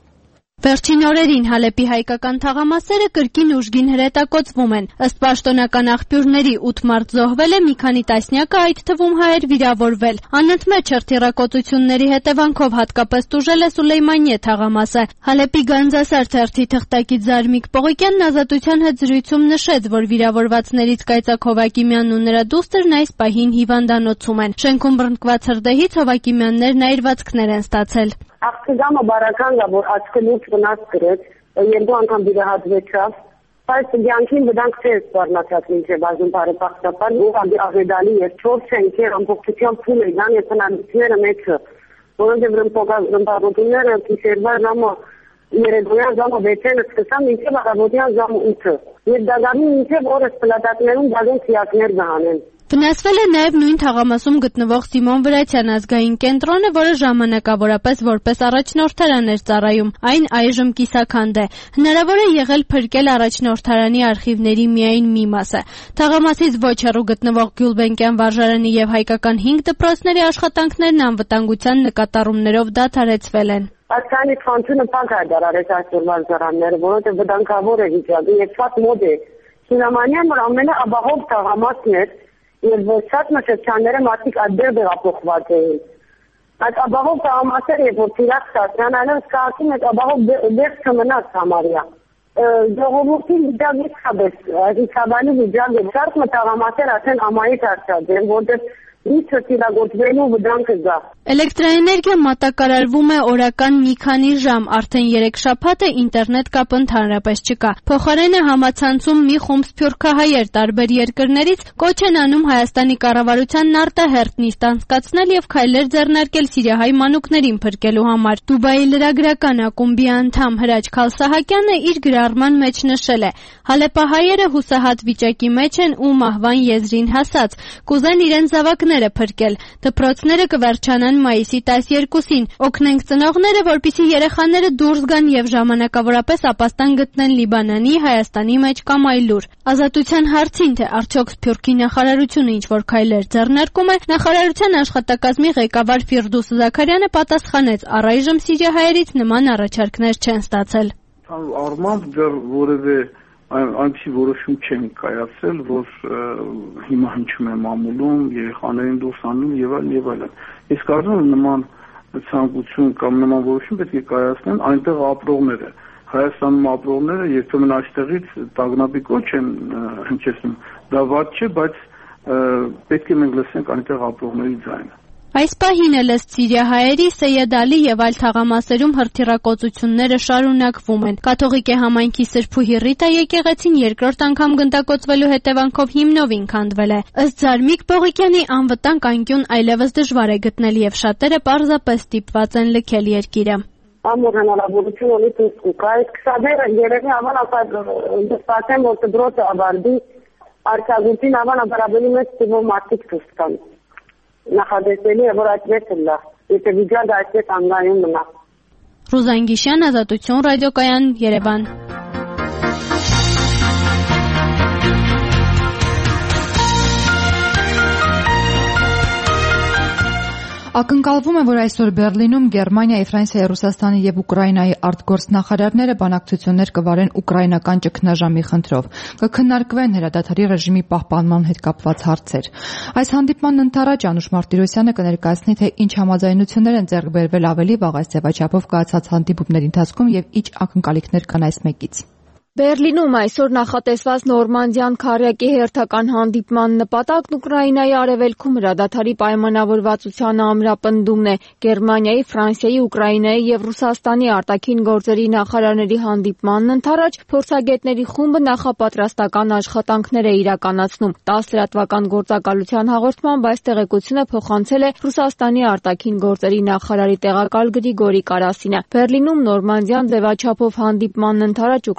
Վերջին օրերին Հալեպի հայկական թաղամասերը կրկին ուժգին հրետակոծվում են։ Ըստ պաշտոնական աղբյուրների 8 մարդ զոհվել է, մի քանի տասնյակը, այդ թվում հայեր, վիրավորվել։ Անընդմեջ հրթիռակոծությունների հետևանքով հատկապես տուժել է Սուլեյմանիե թաղամասը։ Հալեպի Գանձասար թերթի թղթակից Զարմիկ Պողոկյանն Ազատության հետ զրույցում նշեց, որ վիրավորվածներից Կայծակ Հովակիմյանն ու նրա դուստրն այս պահին հիվանդանոցում են։ Շենքում բռնկված հրդեհից Հովակիմյաններն այրվածքներ են ստացել։ Աղջիկամը բարական է, որ աչքը լուրջ վնաս կրեց, երկու անգամ վիրահատվեցավ, բայց կյանքին վտանգ չէ սպառնացած մինչև այժմ բարեբախտաբար ու աղետալի էր 4 շենքեր ամբողջությամբ փուլ էին եւ հնարավորությունները մեջը, որոնց ռմբակոծությունները գիշերվա ժամը երեկոյան ժամը 6-ը սկսան մինչև առավոտյան ժամը 8-ը եւ դաժանի մինչև օրս պլատակներում դաժան սիակներ գանեն։ Վնասվել է նաև նույն թաղամասում գտնվող Սիմոն Վրացյան ազգային կենտրոնը, որը ժամանակավորապես որպես առաջնորդարան էր ծառայում, այն այժմ կիսաքանդ է։ Հնարավոր է եղել փրկել առաջնորդարանի արխիվների միայն մի մասը։ Թաղամասից ոչ հեռու գտնվող Գյուլբենկյան վարժարանի եւ հայկական 5 դպրոցների աշխատանքներն անվտանգության նկատառումներով դադարեցվել են։ Այսքանի քանչունը փակ հայտարարեց այսօր վարժարանները, որովհետեւ վտանգավոր է վիճակը եւ շատ մոտ է։ Սուլեյմանիան ամենաաբահով թաղամասն էր եւ շատ մշտականները մարդիկ այդտեղ տեղափոխված էին։ Այդ աբահով թաղամասերը, երբ որ թիրախ ստացան, այլևս քաղաքում այդ աբահով դեղ չմնաց համարյա։ Ժողովրդի վիճակը ցավես, այս ցավալի վիճակը շատ թաղամասեր արդեն ամայից արծած են, որտեղ Ինչը տիրագործվելու վտանգը կա։ Էլեկտրաէներգիա մատակարարվում է օրական մի քանի ժամ, արդեն 3 շաբաթ է ինտերնետ կապ ընդհանրապես չկա։ Փոխարենը համացանցում մի խումբ սփյուռքահայեր տարբեր երկրներից կոչ են անում Հայաստանի կառավարությանն արտահերթ նիստ անցկացնել եւ քայլեր ձեռնարկել սիրիահայ մանուկներին փրկելու համար։ Դուբայի լրագրական ակումբի անդամ Հրաչ Քալսահակյանը իր գրառման մեջ նշել է. Հալեպահայերը հուսահատ վիճակի մեջ են ու մահվան եզրին հասած, կուզեն իրեն զավակները փրկել։ Դպրոցները կվերջանան մայիսի 12-ին։ Օգնենք ծնողները, որպեսզի երեխաները դուրս գան եւ ժամանակավորապես ապաստան գտնեն Լիբանանի, Հայաստանի մեջ կամ այլուր։ Ազատության հարցին, թե արդյոք Սփյուռքի նախարարությունը ինչ-որ քայլեր ձեռնարկում է, նախարարության աշխատակազմի ղեկավար Ֆիրդուս Զաքարյանը պատասխանեց. առայժմ սիրիահայերից նման առաջարկներ չեն ստացել։ Արմամբ դեռ որևէ այնպիսի որոշում չեն կայացել, որ հիմա հնչում է մամուլում, երեխաներին դուրս անում եւ այլն։ Ես կարծում եմ նման ցանկություն կամ նման որոշում պետք է կայացնեն այնտեղ ապրողները։ Հայաստանում ապրողները երբեմն այստեղից տագնապի կոչ են հնչեցնում։ Դա վատ չէ, բայց պետք է մենք լսենք այնտեղ ապրողների ձայնը։ Այս պահին էլ ըստ սիրիահայերի Սեյեդալի եւ այլ թաղամասերում հրթիռակոծությունները շարունակվում են։ Կաթողիկե համայնքի Սրբուհի Ռիտա եկեղեցին երկրորդ անգամ գնդակոծվելու հետևանքով հիմնովին քանդվել է։ Ըստ Զարմիկ Պողոկյանի անվտանգ անկյուն այլևս դժվար է գտնել եւ շատերը պարզապես ստիպված են լքել երկիրը։ Ամուր հնարավորություն ունի դուսկուկա, այդ քսաները երևի հավանաբար դասեն, որ դրոցը ավարտի, արտագույցին հավանաբար ավելի մեծ թվով մարդիկ դուրս կան։ Նախադեсելի է, որ այդպես է լավ, եթե վիճակը այդպես անգայուն մնա։ Ռուզան Գիշյան, Ազատություն ռադիոկայան, Երևան։ Ակնկալվում է, որ այսօր Բերլինում Գերմանիայի, Ֆրանսիայի, Ռուսաստանի եւ Ուկրաինայի արտգործնախարարները բանակցություններ կվարեն ուկրաինական ճգնաժամի խնդրով։ Կքննարկվեն հրադադարի ռեժիմի պահպանման հետ կապված հարցեր։ Այս հանդիպմանն ընթരാճ Անուշ Մարտիրոսյանը կներկայացնի, թե ինչ համաձայնություններ են ձեռք բերվել ավելի վաղ այս ձևաչափով կայացած հանդիպումների ընթացքում եւ ինչ ակնկալիքներ կան այս մեկից։ Բերլինում այսօր նախատեսված Նորմանդիան քարյակի հերթական հանդիպման նպատակն Ուկրաինայի արևելքում հրադադարի պայմանավորվածության ամրապնդումն է։ Գերմանիայի, Ֆրանսիայի, Ուկրաինայի եւ Ռուսաստանի արտաքին գործերի նախարարների հանդիպմանն ընթരാճ փորձագետների խումբը նախապատրաստական աշխատանքներ է իրականացնում։ 10 լրատվական գործակալության հաղորդմամբ այս տեղեկությունը փոխանցել է Ռուսաստանի արտաքին գործերի նախարարի տեղակալ Գրիգորի Կարասինը։ Բերլինում Նորմանդիան ձևաչափով հանդիպմանն ընթരാճ ուկրաինական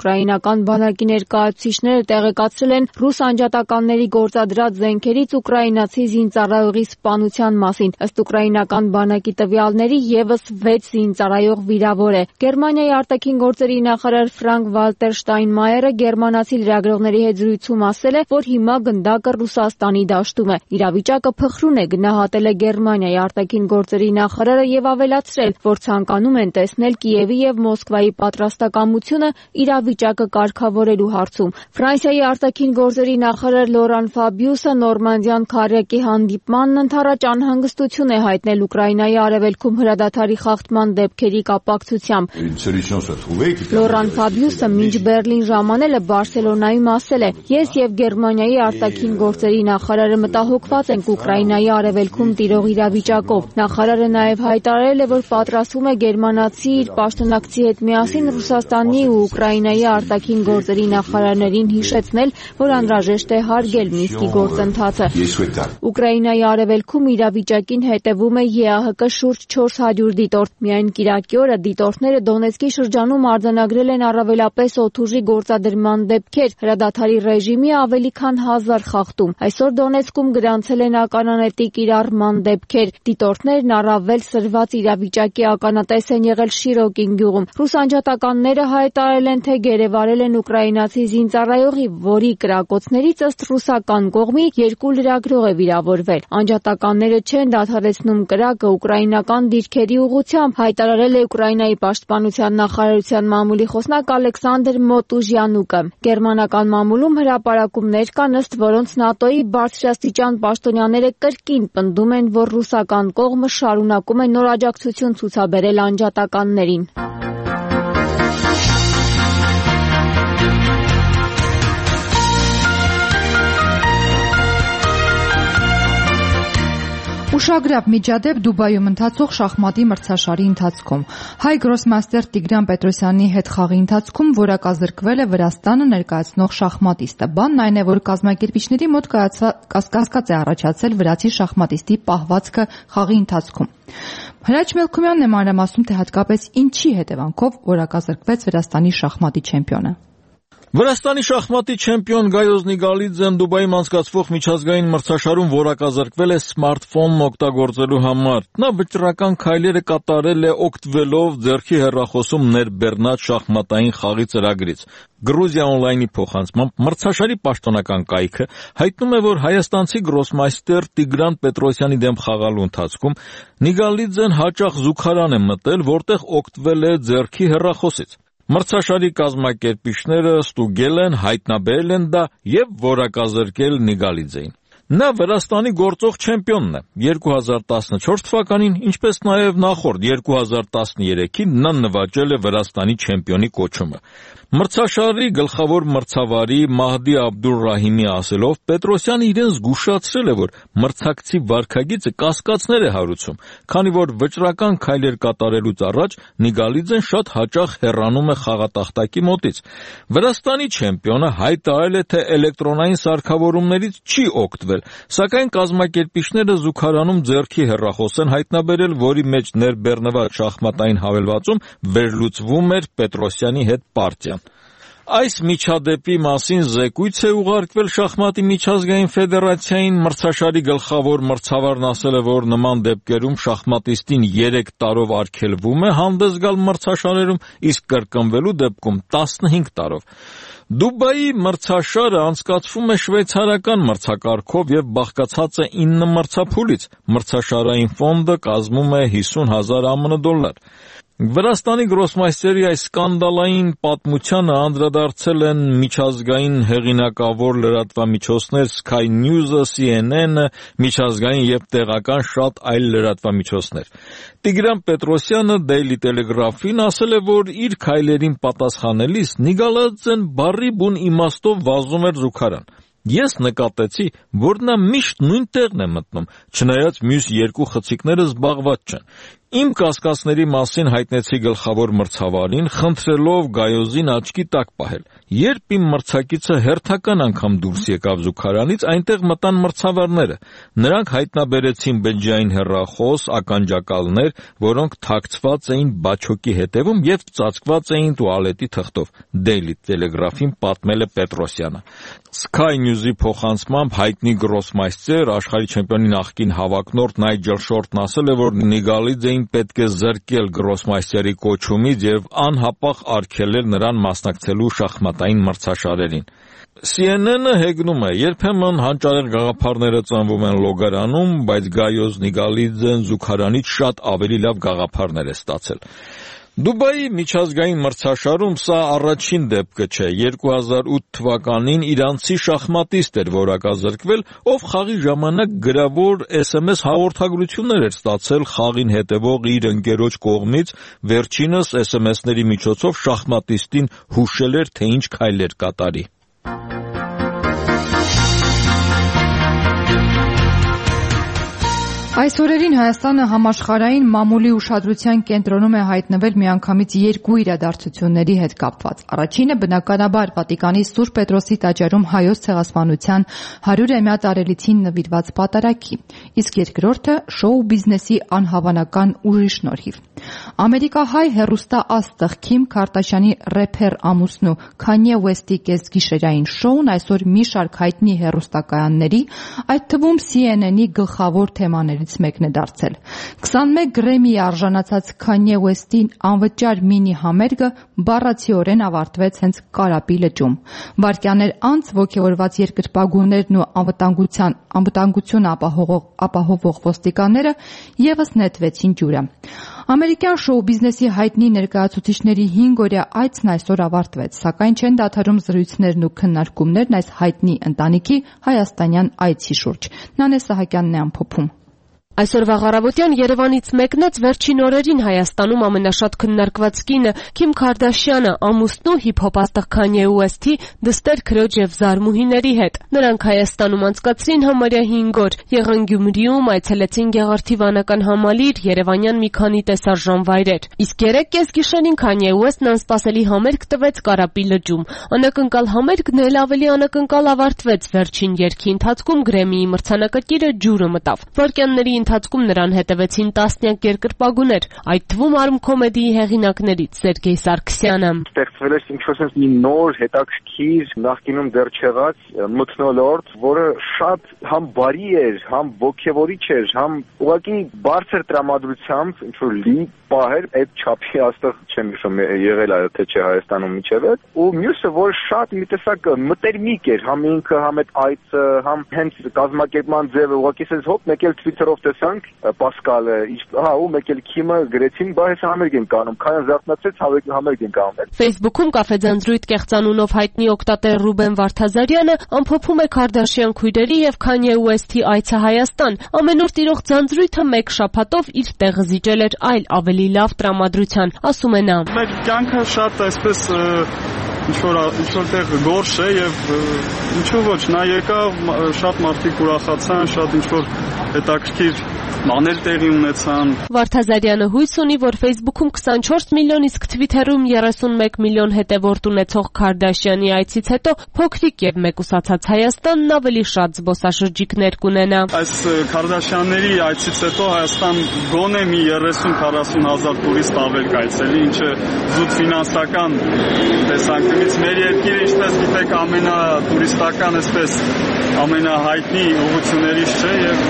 գերմանական բանակի ներկայացուցիչները տեղեկացրել են ռուս անջատականների գործադրած զենքերից ուկրաինացի զինծառայողի սպանության մասին։ Ըստ ուկրաինական բանակի տվյալների եւս 6 զինծառայող վիրավոր է։ Գերմանիայի արտաքին գործերի նախարար Ֆրանկ Վալտեր Շտայնմայերը գերմանացի լրագրողների հետ զրույցում ասել է, որ հիմա գնդակը Ռուսաստանի դաշտում է։ Իրավիճակը փխրուն է, գնահատել է Գերմանիայի արտաքին գործերի նախարարը եւ ավելացրել, որ ցանկանում են տեսնել Կիևի եւ Մոսկվայի պատրաստակամությունը իրավիճակը կարգավորելու հարցում։ Ֆրանսիայի արտաքին գործերի նախարար Լորան Ֆաբիուսը Նորմանդիան քարյակի հանդիպմանն ընդառաջ անհանգստություն է հայտնել Ուկրաինայի արևելքում հրադադարի խախտման դեպքերի կապակցությամբ։ Լորան Ֆաբիուսը մինչ Բերլին ժամանելը Բարսելոնայում ասել է. «Ես եւ Գերմանիայի արտաքին գործերի նախարարը մտահոգված ենք Ուկրաինայի արևելքում տիրող իրավիճակով»։ Նախարարը նաեւ հայտարարել է, որ պատրաստվում է գերմանացի իր պաշտոնակցի հետ միասին Ռուսաստանի ու Ուկրաինայի արտաքին գործերի նախարարներին հիշեցնել, որ անհրաժեշտ է հարգել Մինսկի գործընթացը։ Ուկրաինայի արևելքում իրավիճակին հետևում է ԵԱՀԿ շուրջ 400 դիտորդ։ Միայն կիրակի օրը դիտորդները Դոնեցկի շրջանում արձանագրել են առավելապես օդուժի գործադրման դեպքեր, հրադադարի ռեժիմի ավելի քան 1000 խախտում։ Այսօր Դոնեցկում գրանցել են ականանետի կիրառման դեպքեր։ Դիտորդներն առավել սրված իրավիճակի ականատես են եղել Շիրոկին գյուղում։ Ռուս անջատականները հայտարարել են, թե գերեվարել են ուկրաինացի զինծառայողի, որի կրակոցներից ըստ ռուսական կողմի 2 լրագրող է վիրավորվել։ Անջատականները չեն դադարեցնում կրակը ուկրաինական դիրքերի ուղղությամբ, հայտարարել է Ուկրաինայի պաշտպանության նախարարության մամուլի խոսնակ Ալեքսանդր Մոտուժյանուկը։ Գերմանական մամուլում հրապարակումներ կան, ըստ որոնց ՆԱՏՕ-ի բարձրաստիճան պաշտոնյաները կրկին պնդում են, որ ռուսական կողմը շարունակում է նոր աջակցություն ցուցաբերել անջատականներին։ Ուշագրավ միջադեպ Դուբայում ընթացող շախմատի մրցաշարի ընթացքում։ Հայ գրոսմաստեր Տիգրան Պետրոսյանի հետ խաղի ընթացքում որակազրկվել է Վրաստանը ներկայացնող շախմատիստը։ Բանն այն է, որ կազմակերպիչների մոտ կասկած է առաջացել վրացի շախմատիստի պահվածքը խաղի ընթացքում։ Հրաչ Մելքումյանն է մանրամասնում, թե հատկապես ինչի հետևանքով որակազրկվեց Վրաստանի շախմատի չեմպիոնը։ Վրաստանի շախմատի չեմպիոն Գայոզ Նիգալիձեն Դուբայում անցկացվող միջազգային մրցաշարում որակազրկվել է սմարթֆոնն օգտագործելու համար։ Նա վճռական քայլերը կատարել է օգտվելով ձեռքի հեռախոսում ներբեռնած շախմատային խաղի ծրագրից։ Գրուզիա օնլայնի փոխանցմամբ մրցաշարի պաշտոնական կայքը հայտնում է, որ հայաստանցի գրոսմայստեր Տիգրան Պետրոսյանի դեմ խաղալու ընթացքում Նիգալիձեն հաճախ զուգարան է մտել, որտեղ օգտվել է ձեռքի հեռախոսից։ Մրցաշարի կազմակերպիչները ստուգել են, հայտնաբերել են դա եւ որակազրկել Նիգալիձեին։ Նա Վրաստանի գործող չեմպիոնն է։ 2014 թվականին, ինչպես նաև նախորդ 2013-ին նա նվաճել է Վրաստանի չեմպիոնի կոչումը։ Մրցաշարի գլխավոր մրցավարի Մահդի Աբդուռահիմի ասելով, Պետրոսյանը իրեն զգուշացրել է, որ մրցակցի վարքագիծը կասկածներ է հարուցում, քանի որ վճռական քայլեր կատարելուց առաջ Նիգալիձեն շատ հաճախ հեռանում է խաղատախտակի մոտից։ Վրաստանի չեմպիոնը հայտարարել է, թե էլեկտրոնային սարքավորումներից չի օգտվել, սակայն կազմակերպիչները զուգարանում ձեռքի հեռախոս են հայտնաբերել, որի մեջ ներբեռնված շախմատային հավելվածում վերլուծվում էր Պետրոսյանի հետ պարտիան։ Այս միջադեպի մասին զեկույց է ուղարկվել շախմատի միջազգային ֆեդերացիային։ Մրցաշարի գլխավոր մրցավարն ասել է, որ նման դեպքերում շախմատիստին 3 տարով արգելվում է հանդես գալ մրցաշարերում, իսկ կրկնվելու դեպքում 15 տարով։ Դուբայի մրցաշարը անցկացվում է շվեյցարական մրցակարգով եւ բաղկացած է 9 մրցափուլից։ Մրցաշարային ֆոնդը կազմում է 50,000 ԱՄՆ $։ Վրաստանի գրոսմայստերի այս սկանդալային պատմությանը անդրադարձել են միջազգային հեղինակավոր լրատվամիջոցներ Sky News-ը, CNN-ը, միջազգային եւ տեղական շատ այլ լրատվամիջոցներ։ Տիգրան Պետրոսյանը Daily Telegraph-ին ասել է, որ իր քայլերին պատասխանելիս Նիգալիձեն բառի բուն իմաստով վազում էր զուգարան։ Ես նկատեցի, որ նա միշտ նույն տեղն է մտնում, չնայած մյուս 2 խցիկները զբաղված չեն։ Իմ կասկածների մասին հայտնեցի գլխավոր մրցավարին, խնդրելով Գայոզին աչքի տակ պահել։ Երբ իմ մրցակիցը հերթական անգամ դուրս եկավ զուգարանից, այնտեղ մտան մրցավարները։ Նրանք հայտնաբերեցին բջջային հեռախոս, ականջակալներ, որոնք թաքցված էին բաչոկի հետևում եւ ծածկված էին տուալետի թղթով։ Daily Telegraph-ին պատմել է Պետրոսյանը։ Sky News-ի փոխանցմամբ հայտնի գրոսմայստեր, աշխարհի չեմպիոնի նախկին հավակնորդ Նայջել Շորտն ասել է, որ Նիգալիձեին պետք է զրկել գրոսմայստերի կոչումից եւ անհապաղ արգելել նրան մասնակցելու շախմատային մրցաշարերին։ CNN-ը հեգնում է, երբեմն հանճարեղ գաղափարները ծնվում են լոգարանում, բայց Գայոզ Նիգալիձեն զուգարանից շատ ավելի լավ գաղափարներ է ստացել։ Դուբայի միջազգային մրցաշարում սա առաջին դեպքը չէ։ 2008 թվականին իրանցի շախմատիստ էր որակազրկվել, ով խաղի ժամանակ գրավոր SMS հաղորդագրություններ էր ստացել խաղին հետևող իր ընկերոջ կողմից, վերջինս SMS-ների միջոցով շախմատիստին հուշել էր, թե ինչ քայլեր կատարի։ Այս օրերին Հայաստանը համաշխարհային մամուլի ուշադրության կենտրոնում է հայտնվել միանգամից երկու իրադարձությունների հետ կապված։ Առաջինը բնականաբար Վատիկանի Սուրբ Պետրոսի տաճարում հայոց ցեղասպանության 100-ամյա տարելիցին նվիրված պատարագի, իսկ երկրորդը շոու բիզնեսի անհավանական ուժի շնորհիվ։ Ամերիկահայ հեռուստաաստղ Քիմ Քարդաշյանի рэփեր ամուսնու Քանյե Ուեսթի կեսգիշերային շոուն այսօր մի շարք հայտնի հեռուստակայանների, այդ թվում CNN-ի գլխավոր թեմաներից մեկն է դարձել։ 21 Գրեմի արժանացած Քանյե Ուեսթի անվճար մինի համերգը բառացիորեն ավարտվեց հենց Կարապի լճում։ Վայրկյաններ անց ոգևորված երկրպագուներն ու անվտանգություն ապահովող ոստիկանները եւս նետվեցին ջուրը։ Ամերիկյան շոու բիզնեսի հայտնի ներկայացուցիչների 5-օրյա այցն այսօր ավարտվեց, սակայն չեն դադարում զրույցներն ու քննարկումներն այս հայտնի ընտանիքի հայաստանյան այցի շուրջ։ Նանե Սահակյանն է ամփոփում։ Այսօրվա առավոտյան Երևանից մեկնեց վերջին օրերին Հայաստանում ամենաշատ քննարկված կինը Քիմ Քարդաշյանը, ամուսնու հիփ-հոփ աստղ Քանյե Ուեսթի դստեր քրոջ եւ զարմուհիների հետ։ Նրանք Հայաստանում անցկացրին համարյա 5 օր, եղան Գյումրիում, այցելեցին Գեղարդի վանական համալիր, Երևանյան մի քանի տեսարժան վայրեր։ Իսկ 3 գիշերին Քանյե Ուեսթն անսպասելի համերգ տվեց Կարապի լճում։ Անակնկալ համերգն էլ ավելի անակնկալ ավարտվեց։ Վերջին երգի ընթացքում Գրեմիի մրցանակակիրը ջուրը մտավ։ Վայրկյանների ընթացքում նրան հետևեցին տասնյակ երկրպագուներ, այդ թվում Arm Comedy-ի հեղինակներից Սերգեյ Սարգսյանը։ Ստեղծվել է ինչ-որ մի նոր հետաքրքիր նախկինում դեռ չեղած մթնոլորտ, որը շատ համ բարի էր, համ ոգևորիչ էր, համ ուղղակի բարձր տրամադրությամբ ինչ-որ լի պահեր, այդ չափի աստղ չեմ հիշում եղել այո թե չէ Հայաստանում միջև է, ու մյուսը որ շատ մի տեսակ մտերմիկ էր, համ ինքը, համ այդ այցը, համ հենց կազմակերպման ձևը, ուղղակի ասես հոп մեկ էլ Twitter-ով տեսանք Պասկալը, ու մեկ էլ Քիմը գրեցին, բա հեսա համերգ են կանում, քան զարթնացեց համերգ են կանում։ Facebook-ում կաֆե ձանձրույթ կեղծանունով հայտնի օգտատեր Ռուբեն Վարդազարյանը ամփոփում է Քարդաշյան քույրերի եւ Քանյե Ուեսթի այցը Հայաստան։ Ամենուր տիրող ձանձրույթը մեկ շաբաթով իր տեղը զիջել էր այլ ավելի լավ տրամադրության, ասում է նա։ Մեր կյանքը շատ այսպես ինչ-որ տեղ գորշ է եւ ինչու ոչ, նա եկավ, շատ մարդիկ ուրախացան, շատ ինչ-որ հետաքրքիր բաներ տեղի ունեցան։ Վարդազարյանը հույս ունի, որ Facebook-ում 24 միլիոն, իսկ Twitter-ում 31 միլիոն հետևորդ ունեցող Քարդաշյանի այցից հետո փոքրիկ եւ մեկուսացած Հայաստանն ավելի շատ զբոսաշրջիկներ կունենա։ Այս Քարդաշյանների այցից հետո Հայաստան գոնե մի 30-40 հազար տուրիստ ավել կայցելի, ինչը զուտ ֆինանսական տեսանկյունից մեր երկիրը, ինչպես գիտեք, ամենատուրիստական, այսպես ամենահայտնի ուղղություններից չէ եւ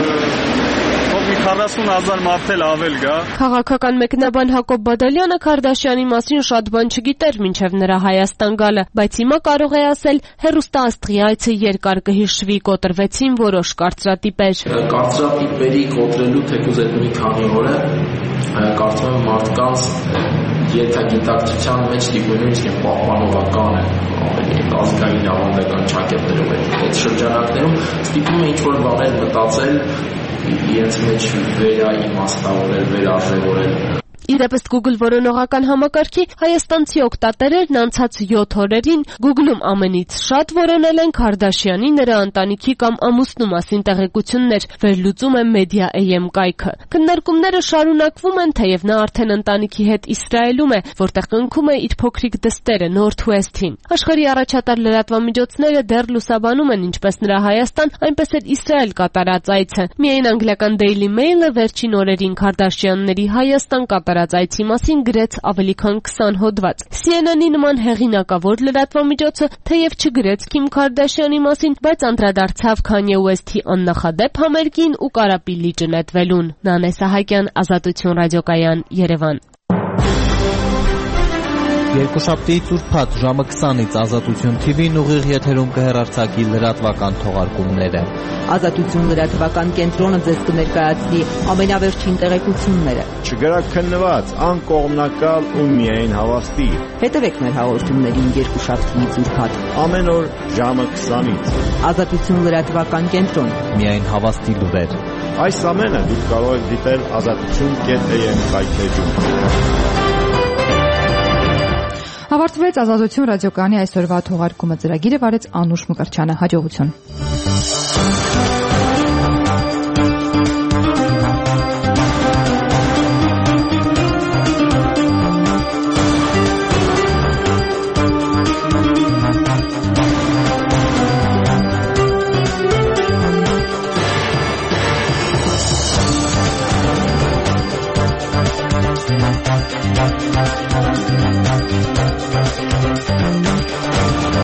40,000 մարդ էլ ավել գա։ Քաղաքական մեկնաբան Հակոբ Բադալյանը Քարդաշյանի մասին շատ բան չգիտեր մինչև նրա Հայաստան գալը, բայց հիմա կարող է ասել հեռուստաաստղի այցը երկար կհիշվի, կոտրվեցին որոշ կարծրատիպեր։ Կարծրատիպերի կոտրելու թեկուզ այդ մի քանի օրը կարծում եմ մարդկանց ենթագիտակցության մեջ դիպույնը իսկեն պահպանողական է, ավելի ազգային ավանդական ճակատներով այդ շրջանակներում ստիպում է ինչ-որ բաներ մտածել իրենց մեջ վերաիմաստավորել, վերարժևորել։ Իրապես Google որոնողական համակարգի հայաստանցի օգտատերերն անցած 7 օրերին Google-ում ամենից շատ որոնել են Քարդաշյանի, նրա ընտանիքի կամ ամուսնու մասին տեղեկություններ, վերլուծում է Media.am կայքը։ Քննարկումները շարունակվում են, թեև նա արդեն ընտանիքի հետ Իսրայելում է, որտեղ կնքում է իր փոքրիկ դստերը Northwest-ին։ Աշխարհի առաջատար լրատվամիջոցները դեռ լուսաբանում են ինչպես նրա Հայաստան, այնպես էլ Իսրայել կատարած այցը։ Միայն անգլիական Daily Mail-ը վերջին օրերին Քարդաշյանների Հայաստան կատարած այցի մասին գրեց ավելի քան 20 հոդված։ CNN-ի նման հեղինակավոր լրատվամիջոցը թեև չգրեց Քիմ Քարդաշյանի մասին, բայց անդրադարձավ Kanye West-ի աննախադեպ համերգին ու կարապի լիճը նետվելուն։ Նանե Սահակյան, Ազատություն ռադիոկայան, Երևան։ Երկուշաբթիից ուրբաթ ժամը 20-ից Ազատություն TV-ն ուղիղ եթերում կհեռարձակի լրատվական թողարկումները։ Ազատություն լրատվական կենտրոնը ձեզ կներկայացնի ամենավերջին տեղեկությունները։ Չգրակ քննված, անկողմնակալ ու միայն հավաստի։ Հետևեք մեր հաղորդումներին երկուշաբթիից ուրբաթ ամեն օր ժամը 20-ից։ Ազատություն լրատվական կենտրոն։ Միայն հավաստի լուրեր։ Այս ամենը դուք կարող եք դիտել azatutun.am կայքեջում։ Ավարտվեց Ազատություն ռադիոկայանի այսօրվա թողարկումը, ծրագիրը վարեց Անուշ Մկրտչյանը, հաջողություն։